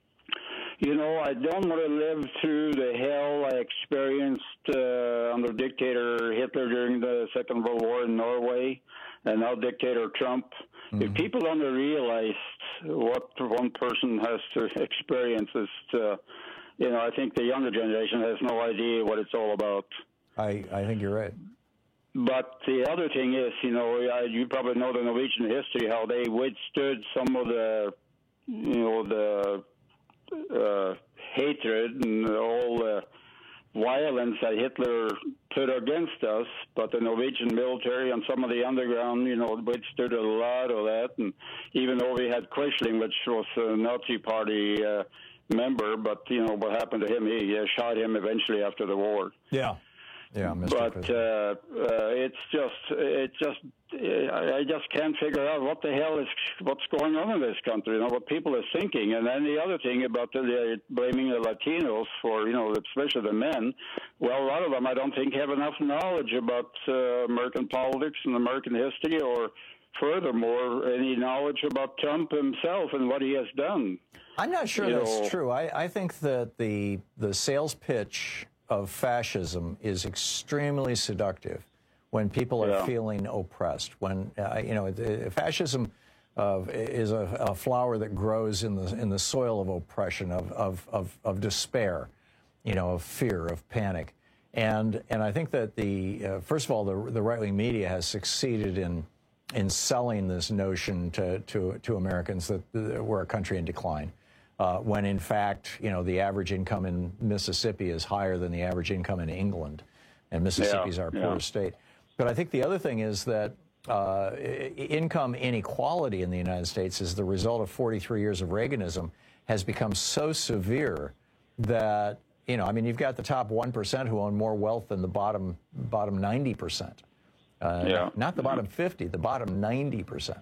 You know, I don't want to live through the hell I experienced uh, under dictator Hitler during the Second World War in Norway, and now dictator Trump. Mm-hmm. If people don't realize what one person has to experience, is, uh, you know, I think the younger generation has no idea what it's all about. I, I think you're right. But the other thing is, you know, you probably know the Norwegian history, how they withstood some of the, you know, the uh, hatred and all the violence that Hitler put against us. But the Norwegian military and some of the underground, you know, withstood a lot of that. And even though we had Quisling, which was a Nazi party uh, member, but, you know, what happened to him, he uh, shot him eventually after the war. Yeah. Yeah, Mister But uh, uh, it's just, it's just, I just can't figure out what the hell is, what's going on in this country. You know what people are thinking, and then the other thing about the, the blaming the Latinos for, you know, especially the men. Well, a lot of them I don't think have enough knowledge about uh, American politics and American history, or furthermore, any knowledge about Trump himself and what he has done. I'm not sure you that's know. true. I, I think that the the sales pitch of fascism is extremely seductive when people are Yeah. feeling oppressed. When uh, you know, the, fascism uh, is a, a flower that grows in the in the soil of oppression, of of of, of despair, you know, of fear, of panic, and and I think that the uh, first of all, the the right wing media has succeeded in in selling this notion to to to Americans that uh, we're a country in decline. Uh, when in fact, you know, the average income in Mississippi is higher than the average income in England, and Mississippi is Yeah, our yeah. poorest state. But I think the other thing is that uh, i- income inequality in the United States, as the result of forty-three years of Reaganism, has become so severe that, you know, I mean, you've got the top one percent who own more wealth than the bottom bottom ninety percent. Uh, Yeah. Not the bottom fifty, the bottom ninety percent.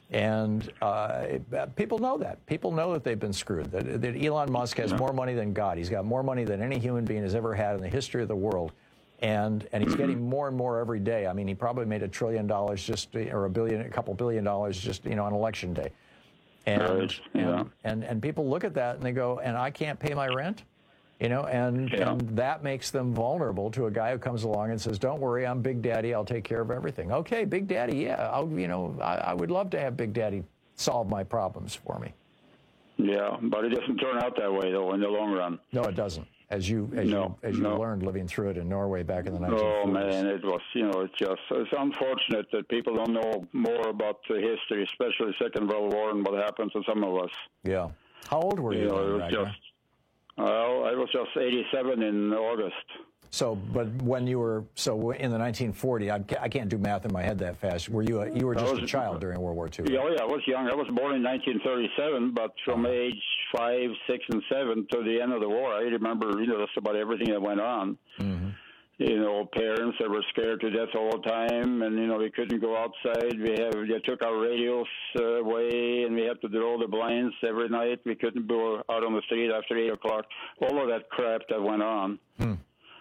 And uh, people know that. People know that they've been screwed, that, that Elon Musk has more money than God. He's got more money than any human being has ever had in the history of the world. And and he's getting more and more every day. I mean, he probably made a trillion dollars just, or a billion, a couple billion dollars just, you know, on election day. And, Right, yeah. and, and, and people look at that and they go, and I can't pay my rent? You know, and, Yeah. and that makes them vulnerable to a guy who comes along and says, don't worry, I'm Big Daddy, I'll take care of everything. Okay, Big Daddy, yeah, I'll, you know, I, I would love to have Big Daddy solve my problems for me. Yeah, but it doesn't turn out that way, though, in the long run. No, it doesn't. As you as No, you as you no. learned living through it in Norway back in the nineteen Oh, forties. man, it was, you know, it's just, it's unfortunate that people don't know more about the history, especially the Second World War and what happened to some of us. Yeah. How old were you? You know, then, it was Ragnar? just, well, I was just eighty-seven in August. So, but when you were so in the nineteen forty, I, ca- I can't do math in my head that fast. Were you a, you were I just was- a child during World War Two? Yeah, oh, yeah, I was young. I was born in nineteen thirty-seven, but from Uh-huh. age five, six, and seven to the end of the war, I remember, you know, just about everything that went on. Mm-hmm. You know, parents that were scared to death all the time, and, you know, we couldn't go outside. We have They took our radios uh, away, and we had to draw the blinds every night. We couldn't go out on the street after eight o'clock. All of that crap that went on. Hmm.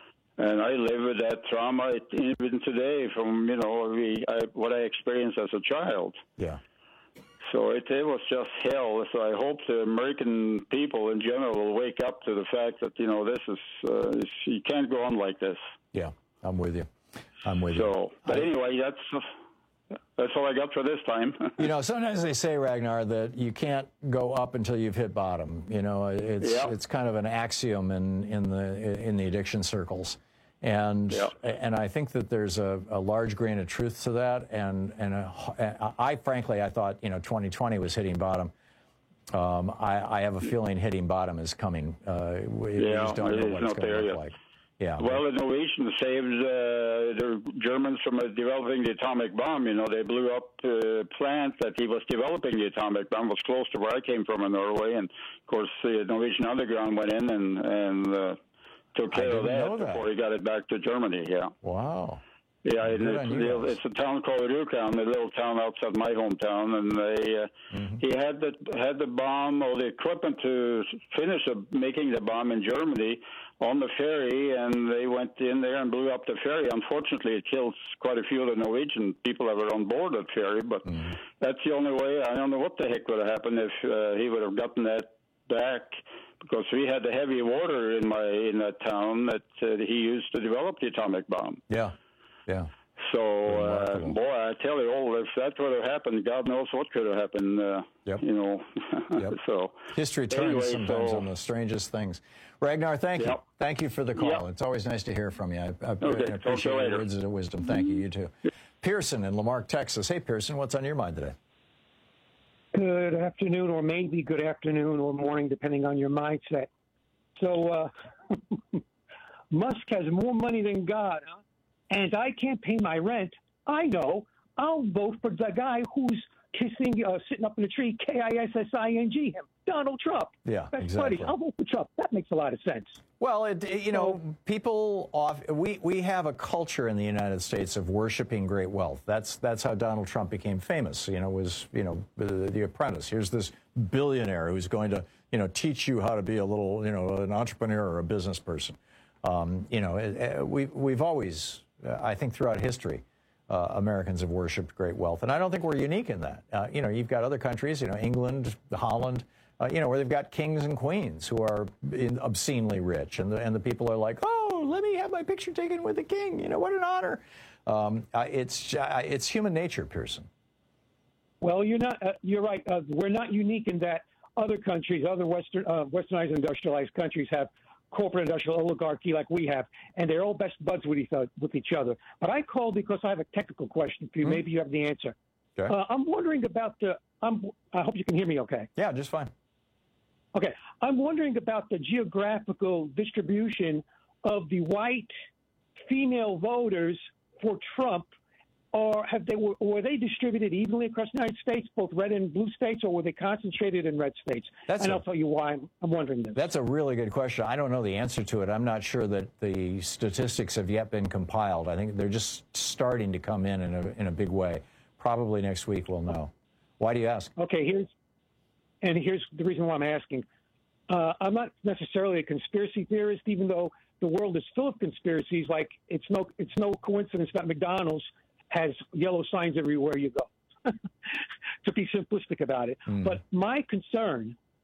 And I live with that trauma even today from, you know, we, I, what I experienced as a child. Yeah. So it, it was just hell. So I hope the American people in general will wake up to the fact that, you know, this is, uh, it's, you can't go on like this. Yeah, I'm with you. I'm with you. So, but anyway, that's that's all I got for this time. You know, sometimes they say, Ragnar, that you can't go up until you've hit bottom. You know, it's Yeah. it's kind of an axiom in in the in the addiction circles, and and I think that there's a, a large grain of truth to that. And and a, I frankly I thought you know twenty twenty was hitting bottom. Um, I, I have a feeling hitting bottom is coming. Uh, we, we Yeah, just don't it know is what it's not going there to look yet. like. Yeah. Well, the Norwegians saved uh, the Germans from uh, developing the atomic bomb. You know, they blew up the plant that he was developing the atomic bomb. It was close to where I came from in Norway, and of course, the Norwegian underground went in and and uh, took I care of didn't that, know that. before he got it back to Germany. Yeah. Wow. Yeah, it, Good it's, on you guys. it's a town called Rjukan, a little town outside my hometown, and they uh, Mm-hmm. he had the had the bomb or the equipment to finish the, making the bomb in Germany on the ferry, and they went in there and blew up the ferry. Unfortunately, it killed quite a few of the Norwegian people that were on board that ferry, but Mm-hmm. that's the only way. I don't know what the heck would have happened if uh, he would have gotten that back, because we had the heavy water in my in that town that uh, he used to develop the atomic bomb. Yeah. Yeah. So, uh, boy, I tell you, all, if that would have happened, God knows what could have happened. Uh, Yep. You know. Yep. So History turns anyway, sometimes so- on the strangest things. Ragnar, thank you. Yep. Thank you for the call. Yep. It's always nice to hear from you. I, I, Okay, I talk to you appreciate your later. words of wisdom. Thank you. You too. Pearson in Lamarck, Texas. Hey, Pearson, what's on your mind today? Good afternoon, or maybe good afternoon or morning, depending on your mindset. So, uh, Musk has more money than God, huh? And I can't pay my rent. I know. I'll vote for the guy who's kissing, uh, sitting up in a tree, K I S S I N G him, Donald Trump. Yeah, That's exactly. funny. I'll vote for Trump. That makes a lot of sense. Well, it, it- you know, people off. We we have a culture in the United States of worshiping great wealth. That's that's how Donald Trump became famous. You know, was you know the, the Apprentice. Here's this billionaire who's going to you know teach you how to be a little you know an entrepreneur or a business person. Um, you know, it, it, we we've always, uh, I think, throughout history. Uh, Americans have worshipped great wealth, and I don't think we're unique in that. Uh, you know, you've got other countries, you know, England, Holland, uh, you know, where they've got kings and queens who are in, obscenely rich, and the, and the people are like, oh, let me have my picture taken with the king. You know, what an honor. Um, uh, it's uh, it's human nature, Pearson. Well, you're not. Uh, you're right. Uh, we're not unique in that other countries, other Western, uh, westernized, industrialized countries have corporate industrial oligarchy like we have, and they're all best buds with each other. With each other. But I called because I have a technical question for you. Hmm. Maybe you have the answer. Okay. Uh, I'm wondering about the. I'm, I hope you can hear me. Okay. Yeah, just fine. Okay. I'm wondering about the geographical distribution of the white female voters for Trump. Or have they were, were they distributed evenly across the United States, both red and blue states, or were they concentrated in red states? That's and a- I'll tell you why I'm, I'm wondering this. That's a really good question. I don't know the answer to it. I'm not sure that the statistics have yet been compiled. I think they're just starting to come in in a, in a big way. Probably next week we'll know. Why do you ask? Okay, here's and here's the reason why I'm asking. Uh, I'm not necessarily a conspiracy theorist, even though the world is full of conspiracies. Like it's no it's no coincidence that McDonald's has yellow signs everywhere you go. To be simplistic about it, Mm. but my concern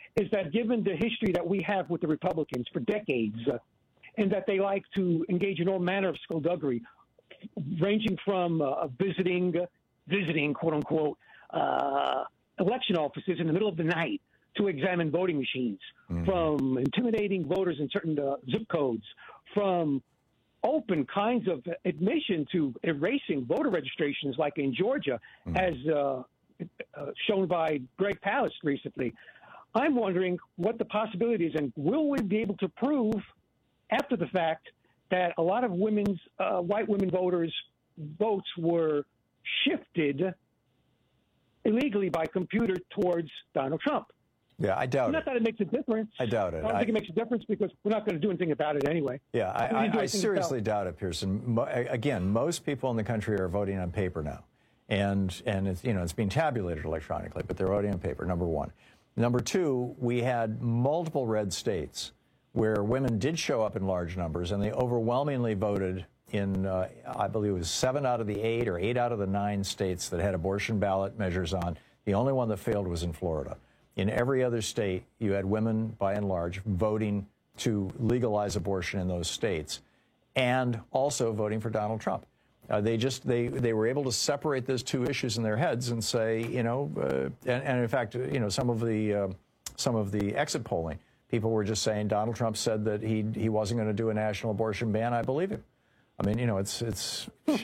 is that given the history that we have with the Republicans for decades, uh, and that they like to engage in all manner of skullduggery, ranging from uh, visiting, visiting, quote unquote, uh, election offices in the middle of the night to examine voting machines, mm-hmm. from intimidating voters in certain uh, zip codes, from open kinds of admission to erasing voter registrations, like in Georgia, mm-hmm. as uh, uh, shown by Greg Palast recently. I'm wondering what the possibility is, and will we be able to prove after the fact that a lot of women's, uh, white women voters' votes were shifted illegally by computer towards Donald Trump? Yeah, I doubt Not it. that it makes a difference. I doubt it. I don't I, think it makes a difference because we're not going to do anything about it anyway. Yeah, I, I, I seriously doubt it, Pearson. Mo again, most people in the country are voting on paper now, and and it's you know it's being tabulated electronically, but they're voting on paper. Number one. Number two, we had multiple red states where women did show up in large numbers, and they overwhelmingly voted in, uh, I believe it was seven out of the eight or eight out of the nine states that had abortion ballot measures on. The only one that failed was in Florida. In every other state, you had women, by and large, voting to legalize abortion in those states, and also voting for Donald Trump. Uh, they just they they were able to separate those two issues in their heads and say, you know, uh, and, and in fact, you know, some of the uh, some of the exit polling, people were just saying Donald Trump said that he he wasn't going to do a national abortion ban. I believe him. I mean, you know, it's it's.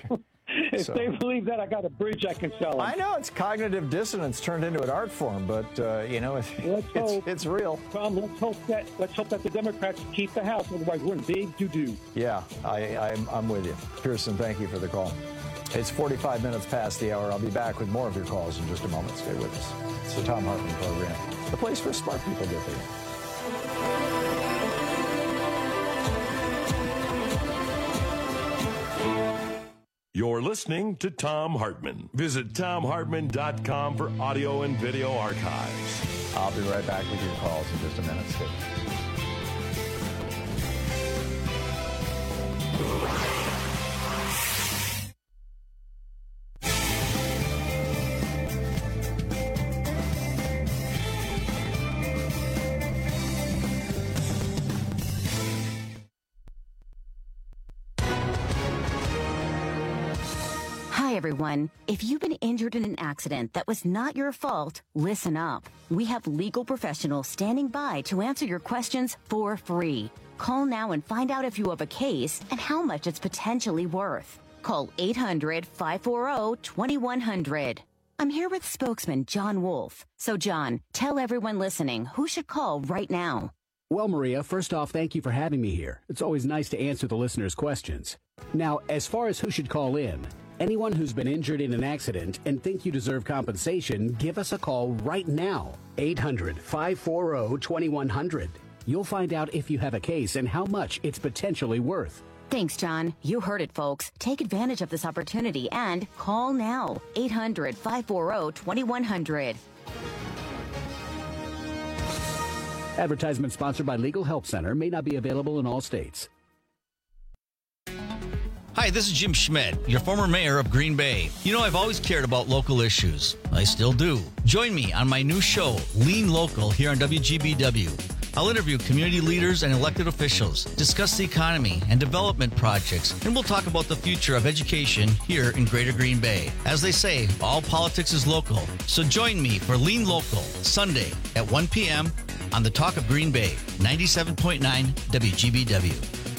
If so. they believe that, I got a bridge I can sell them. I know it's cognitive dissonance turned into an art form, but uh, you know, it's, let's it's, hope, it's real. Tom, let's hope that let's hope that the Democrats keep the House. Otherwise, we're in big doo doo. Yeah, I, I'm I'm with you, Pearson. Thank you for the call. It's forty-five minutes past the hour. I'll be back with more of your calls in just a moment. Stay with us. It's the Thom Hartmann Program, the place where smart people get there. You're listening to Thom Hartmann. Visit Thom Hartmann dot com for audio and video archives. I'll be right back with your calls in just a minute. Stay. Everyone, if you've been injured in an accident that was not your fault, listen up. We have legal professionals standing by to answer your questions for free. Call now and find out if you have a case and how much it's potentially worth. Call eight hundred, five four zero, two one zero zero. I'm here with spokesman John Wolf. So, John, tell everyone listening who should call right now. Well, Maria, first off, thank you for having me here. It's always nice to answer the listeners' questions. Now, as far as who should call in, anyone who's been injured in an accident and think you deserve compensation, give us a call right now. eight hundred, five four zero, two one zero zero. You'll find out if you have a case and how much it's potentially worth. Thanks, John. You heard it, folks. Take advantage of this opportunity and call now. eight hundred, five four zero, two one zero zero. Advertisement sponsored by Legal Help Center. May not be available in all states. Hi, this is Jim Schmidt, your former mayor of Green Bay. You know, I've always cared about local issues. I still do. Join me on my new show, Lean Local, here on W G B W. I'll interview community leaders and elected officials, discuss the economy and development projects, and we'll talk about the future of education here in Greater Green Bay. As they say, all politics is local. So join me for Lean Local, Sunday at one p m on the Talk of Green Bay, ninety-seven point nine W G B W.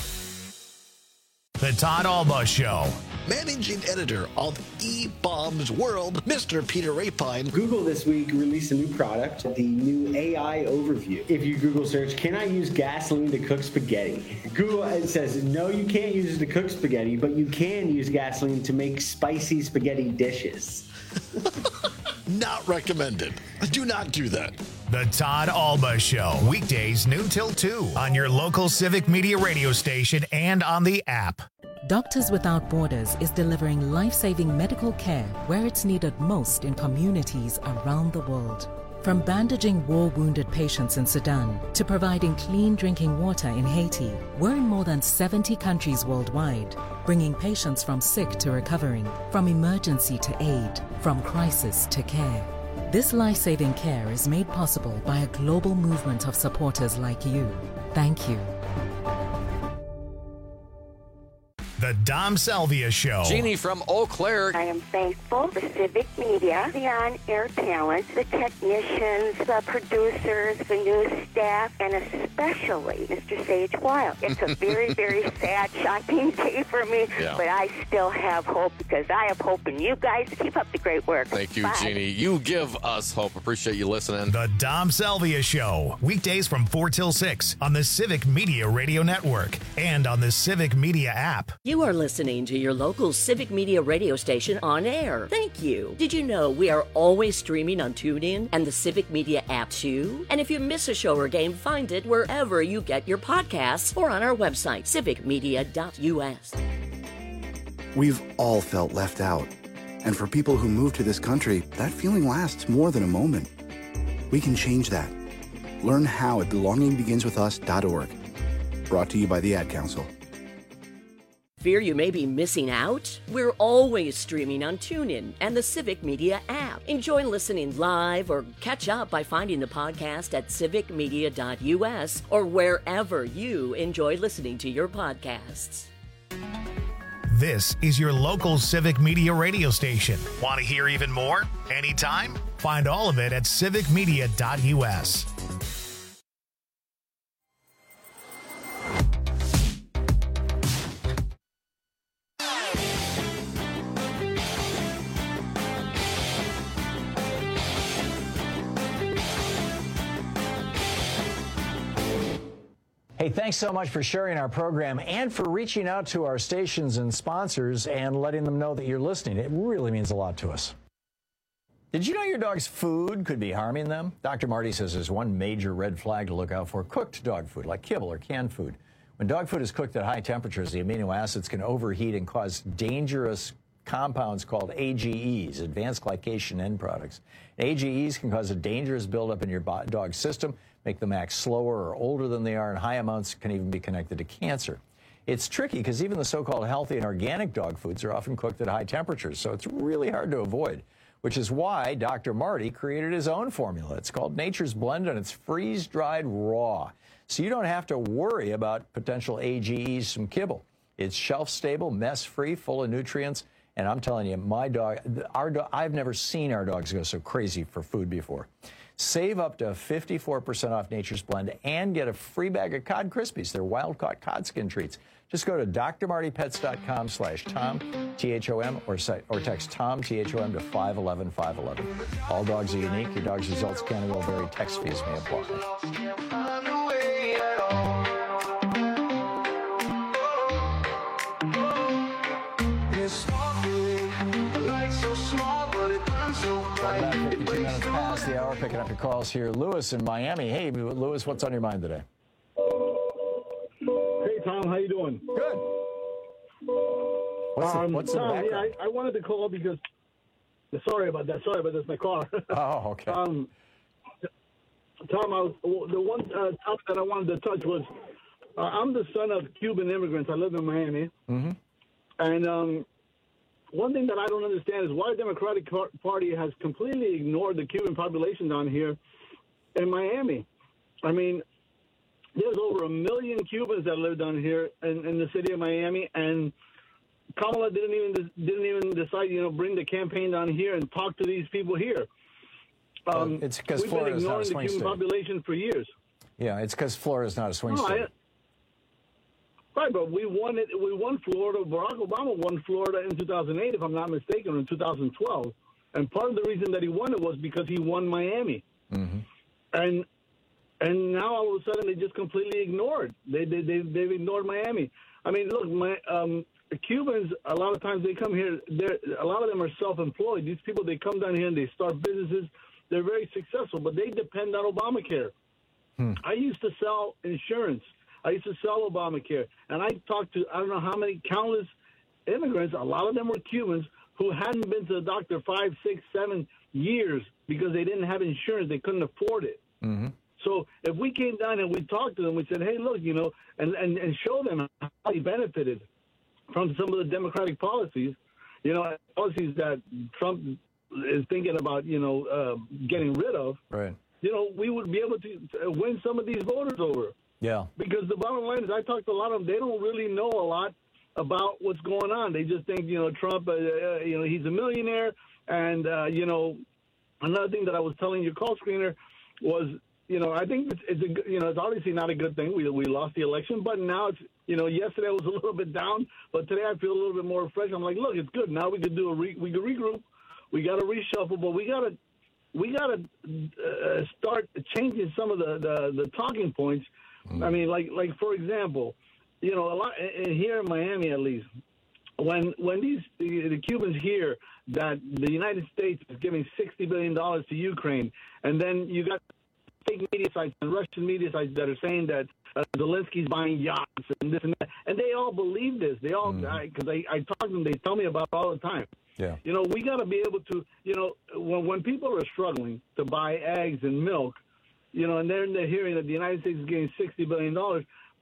The Todd Alba Show. Managing editor of E-Bombs World, Mister Peter Rapine. Google this week released a new product, the new A I Overview. If you Google search, can I use gasoline to cook spaghetti? Google it says, no, you can't use it to cook spaghetti, but you can use gasoline to make spicy spaghetti dishes. Not recommended. Do not do that. The Todd Alba Show. Weekdays noon till two on your local Civic Media radio station and on the app. Doctors Without Borders is delivering life-saving medical care where it's needed most in communities around the world. From bandaging war-wounded patients in Sudan to providing clean drinking water in Haiti, we're in more than seventy countries worldwide, bringing patients from sick to recovering, from emergency to aid, from crisis to care. This life-saving care is made possible by a global movement of supporters like you. Thank you. The Dom Salvia Show. Jeannie from Eau Claire. I am thankful for Civic Media, the on-air talent, the technicians, the producers, the news staff, and especially Mister Sage Wild. It's a very, very sad, shocking day for me, Yeah. but I still have hope because I have hope in you guys. Keep up the great work. Thank you, Bye. Jeannie. You give us hope. Appreciate you listening. The Dom Salvia Show. Weekdays from four till six on the Civic Media Radio Network and on the Civic Media app. You are listening to your local Civic Media radio station on air. Thank you. Did you know we are always streaming on TuneIn and the Civic Media app too? And if you miss a show or game, find it wherever you get your podcasts or on our website, civic media dot u s. We've all felt left out. And for people who move to this country, that feeling lasts more than a moment. We can change that. Learn how at belonging begins with us dot org. Brought to you by the Ad Council. Fear you may be missing out? We're always streaming on TuneIn and the Civic Media app. Enjoy listening live or catch up by finding the podcast at civic media dot u s or wherever you enjoy listening to your podcasts. This is your local Civic Media radio station. Want to hear even more? Anytime? Find all of it at civic media dot u s. Hey, thanks so much for sharing our program and for reaching out to our stations and sponsors and letting them know that you're listening. It really means a lot to us. Did you know your dog's food could be harming them? Doctor Marty says there's one major red flag to look out for: cooked dog food, like kibble or canned food. When dog food is cooked at high temperatures, the amino acids can overheat and cause dangerous compounds called A G Es, advanced glycation end products. A G Es can cause a dangerous buildup in your dog's system, make them act slower or older than they are, and high amounts can even be connected to cancer. It's tricky because even the so-called healthy and organic dog foods are often cooked at high temperatures, so it's really hard to avoid, which is why Doctor Marty created his own formula. It's called Nature's Blend, and it's freeze-dried raw, so you don't have to worry about potential A G Es from kibble. It's shelf-stable, mess-free, full of nutrients, and I'm telling you, my dog, our do- I've never seen our dogs go so crazy for food before. Save up to fifty-four percent off Nature's Blend and get a free bag of Cod Krispies. They're wild-caught cod skin treats. Just go to d r marty pets dot com slash Tom, T H O M, or, or text Tom, T H O M, to five one one five one one. All dogs are unique. Your dog's results can and will vary. Text fees may apply. fifty-two minutes past the hour, picking up your calls here. Lewis in Miami. Hey, Lewis, what's on your mind today? Hey, Tom, how you doing? Good. What's the, um, what's the Tom, background? yeah, I, I wanted to call because, sorry about that, sorry about this, my car. Oh, okay. Um, Tom, I was, the one uh, topic that I wanted to touch was, uh, I'm the son of Cuban immigrants. I live in Miami. Mm-hmm. And um, one thing that I don't understand is why the Democratic Party has completely ignored the Cuban population down here in Miami. I mean, there's over a million Cubans that live down here in, in the city of Miami, and Kamala didn't even didn't even decide, you know, bring the campaign down here and talk to these people here. Um, well, it's because we've Florida been is not a ignoring the swing Cuban state. population for years. Yeah, it's because Florida is not a swing No, state. I, right, but we won it. We won Florida. Barack Obama won Florida in two thousand eight, if I'm not mistaken, or in two thousand twelve. And part of the reason that he won it was because he won Miami. Mm-hmm. And and now all of a sudden they just completely ignored. They they they they've ignored Miami. I mean, look, my um, Cubans. A lot of times they come here. They're a lot of them are self-employed. These people, they come down here and they start businesses. They're very successful, but they depend on Obamacare. Hmm. I used to sell insurance. I used to sell Obamacare, and I talked to I don't know how many countless immigrants. A lot of them were Cubans who hadn't been to the doctor five, six, seven years because they didn't have insurance. They couldn't afford it. Mm-hmm. So if we came down and we talked to them, we said, hey, look, you know, and, and, and show them how they benefited from some of the Democratic policies, you know, policies that Trump is thinking about, you know, uh, getting rid of, right. you know, we would be able to win some of these voters over. Yeah. Because the bottom line is, I talked to a lot of them, they don't really know a lot about what's going on. They just think, you know, Trump, uh, uh, you know, he's a millionaire. And, uh, you know, another thing that I was telling your call screener was, you know, I think it's, it's a, you know, it's obviously not a good thing. We we lost the election, but now it's, you know, yesterday I was a little bit down, but today I feel a little bit more fresh. I'm like, look, it's good. Now we could do a re, we could regroup. We got to reshuffle, but we got to we got to uh, start changing some of the, the, the talking points. Mm. I mean, like like for example, you know, a lot and here in Miami at least, when when these the, the Cubans hear that the United States is giving sixty billion dollars to Ukraine, and then you got fake media sites and Russian media sites that are saying that uh, Zelensky's buying yachts and this and that, and they all believe this. They all, because mm. I, I talk to them, they tell me about it all the time. Yeah. You know, we got to be able to, you know, when when people are struggling to buy eggs and milk, you know, and they're, they're hearing that the United States is getting sixty billion dollars,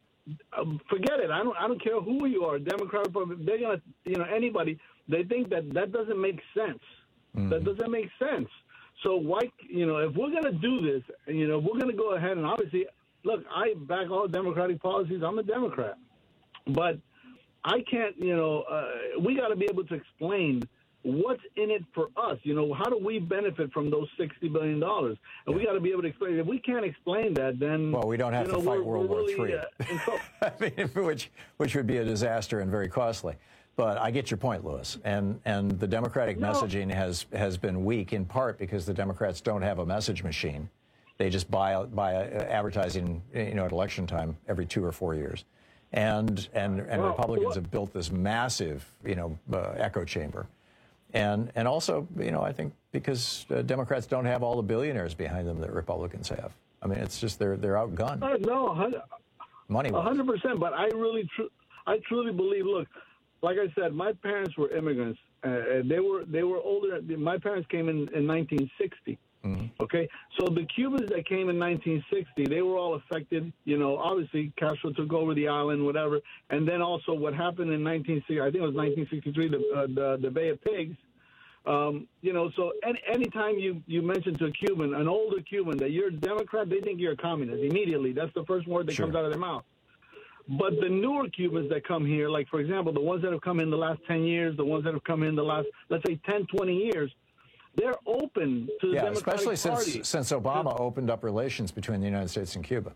um, forget it. I don't I don't care who you are, Democrat, Republican, they're going to, you know, anybody, they think that that doesn't make sense. Mm. That doesn't make sense. So why, you know, if we're going to do this, you know, we're going to go ahead and obviously, look, I back all Democratic policies. I'm a Democrat. But I can't, you know, uh, we got to be able to explain what's in it for us. You know, how do we benefit from those sixty billion dollars? And yeah. we got to be able to explain. If we can't explain that, then well, we don't have you know, to fight we're, World we're War really, Three. Uh, I mean, which which would be a disaster and very costly. But I get your point, Louis. And and the Democratic no. messaging has has been weak in part because the Democrats don't have a message machine. They just buy buy advertising, you know, at election time every two or four years. And and and well, Republicans well, have built this massive, you know, uh, echo chamber. And and also, you know, I think because uh, Democrats don't have all the billionaires behind them that Republicans have. I mean, it's just they're they're outgunned. Uh, no, money. A hundred percent. But I really, tr- I truly believe. Look, like I said, my parents were immigrants. Uh, they were they were older. My parents came in in nineteen sixty. Mm-hmm. Okay, so the Cubans that came in nineteen sixty, they were all affected. You know, obviously Castro took over the island, whatever, and then also what happened in nineteen sixty, I think it was nineteen sixty-three, the uh, the, the Bay of Pigs. Um, you know, so any anytime you you mention to a Cuban, an older Cuban, that you're a Democrat, they think you're a communist immediately. That's the first word that sure. comes out of their mouth. But the newer Cubans that come here, like for example, the ones that have come in the last ten years, the ones that have come in the last, let's say, ten, twenty years. They're open to the yeah, Democratic especially Party. since since Obama opened up relations between the United States and Cuba.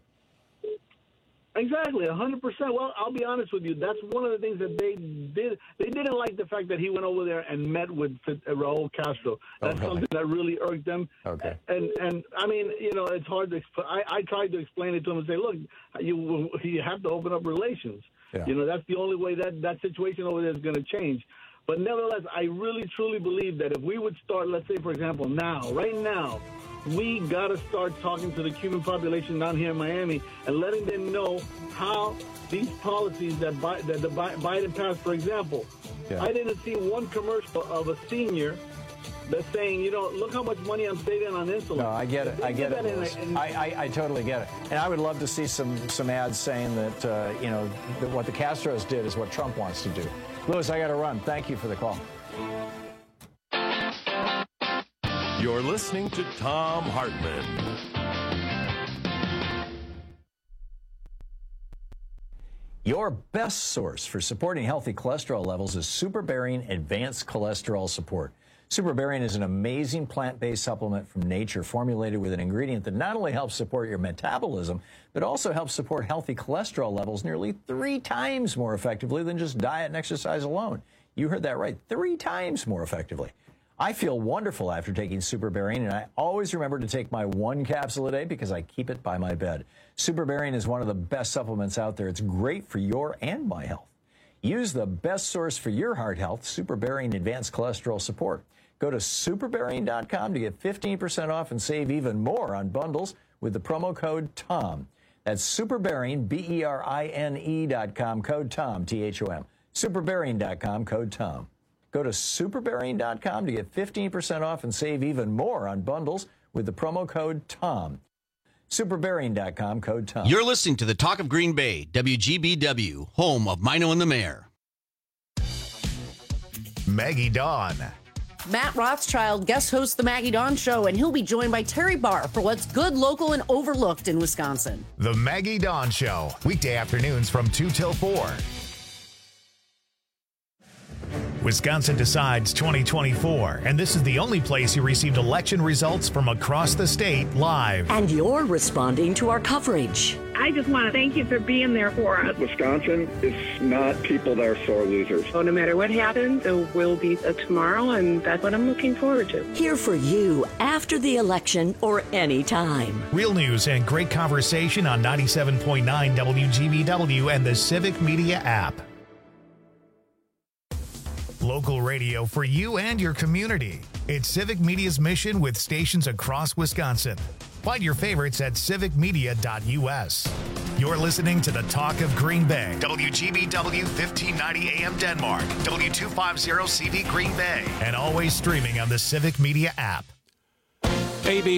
Exactly, one hundred percent. Well, I'll be honest with you. That's one of the things that they did. They didn't like the fact that he went over there and met with Raul Castro. That's oh, really? something that really irked them. Okay. And and I mean, you know, it's hard to. I, I tried to explain it to them and say, look, you you have to open up relations. Yeah. You know, that's the only way that that situation over there is going to change. But nevertheless, I really, truly believe that if we would start, let's say, for example, now, right now, we got to start talking to the Cuban population down here in Miami and letting them know how these policies that, Bi- that the Bi- Biden passed, for example, yeah. I didn't see one commercial of a senior that's saying, you know, look how much money I'm saving on insulin. No, I get it. I get it. In, in, I, I, I totally get it. And I would love to see some, some ads saying that, uh, you know, that what the Castros did is what Trump wants to do. Louis, I got to run. Thank you for the call. You're listening to Thom Hartmann. Your best source for supporting healthy cholesterol levels is Superbearing Advanced Cholesterol Support. Superbearing is an amazing plant-based supplement from nature formulated with an ingredient that not only helps support your metabolism, but also helps support healthy cholesterol levels nearly three times more effectively than just diet and exercise alone. You heard that right, three times more effectively. I feel wonderful after taking Superbearing, and I always remember to take my one capsule a day because I keep it by my bed. Superbearing is one of the best supplements out there. It's great for your and my health. Use the best source for your heart health, Superbearing Advanced Cholesterol Support. Go to superbearing dot com to get fifteen percent off and save even more on bundles with the promo code TOM. That's Superbearing, B E R I N E dot com, code TOM, T H O M. Superbearing dot com, code TOM. Go to superbearing dot com to get fifteen percent off and save even more on bundles with the promo code TOM. superbearing dot com, code TOM. You're listening to the Talk of Green Bay, W G B W, home of Mino and the Mayor. Maggie Dawn. Matt Rothschild guest hosts the Maggie Dawn Show, and he'll be joined by Terry Barr for what's good, local, and overlooked in Wisconsin. The Maggie Dawn Show, weekday afternoons from two till four. Wisconsin Decides twenty twenty-four, and this is the only place you received election results from across the state live. And you're responding to our coverage. I just want to thank you for being there for us. Wisconsin is not people that are sore losers. So no matter what happens, there will be a tomorrow, and that's what I'm looking forward to. Here for you after the election or any time. Real news and great conversation on ninety-seven point nine W G B W and the Civic Media app. Local radio for you and your community. It's Civic Media's mission with stations across Wisconsin. Find your favorites at civic media dot U S. You're listening to the Talk of Green Bay. W G B W fifteen ninety A M Denmark, W two fifty C V Green Bay, and always streaming on the Civic Media app. A B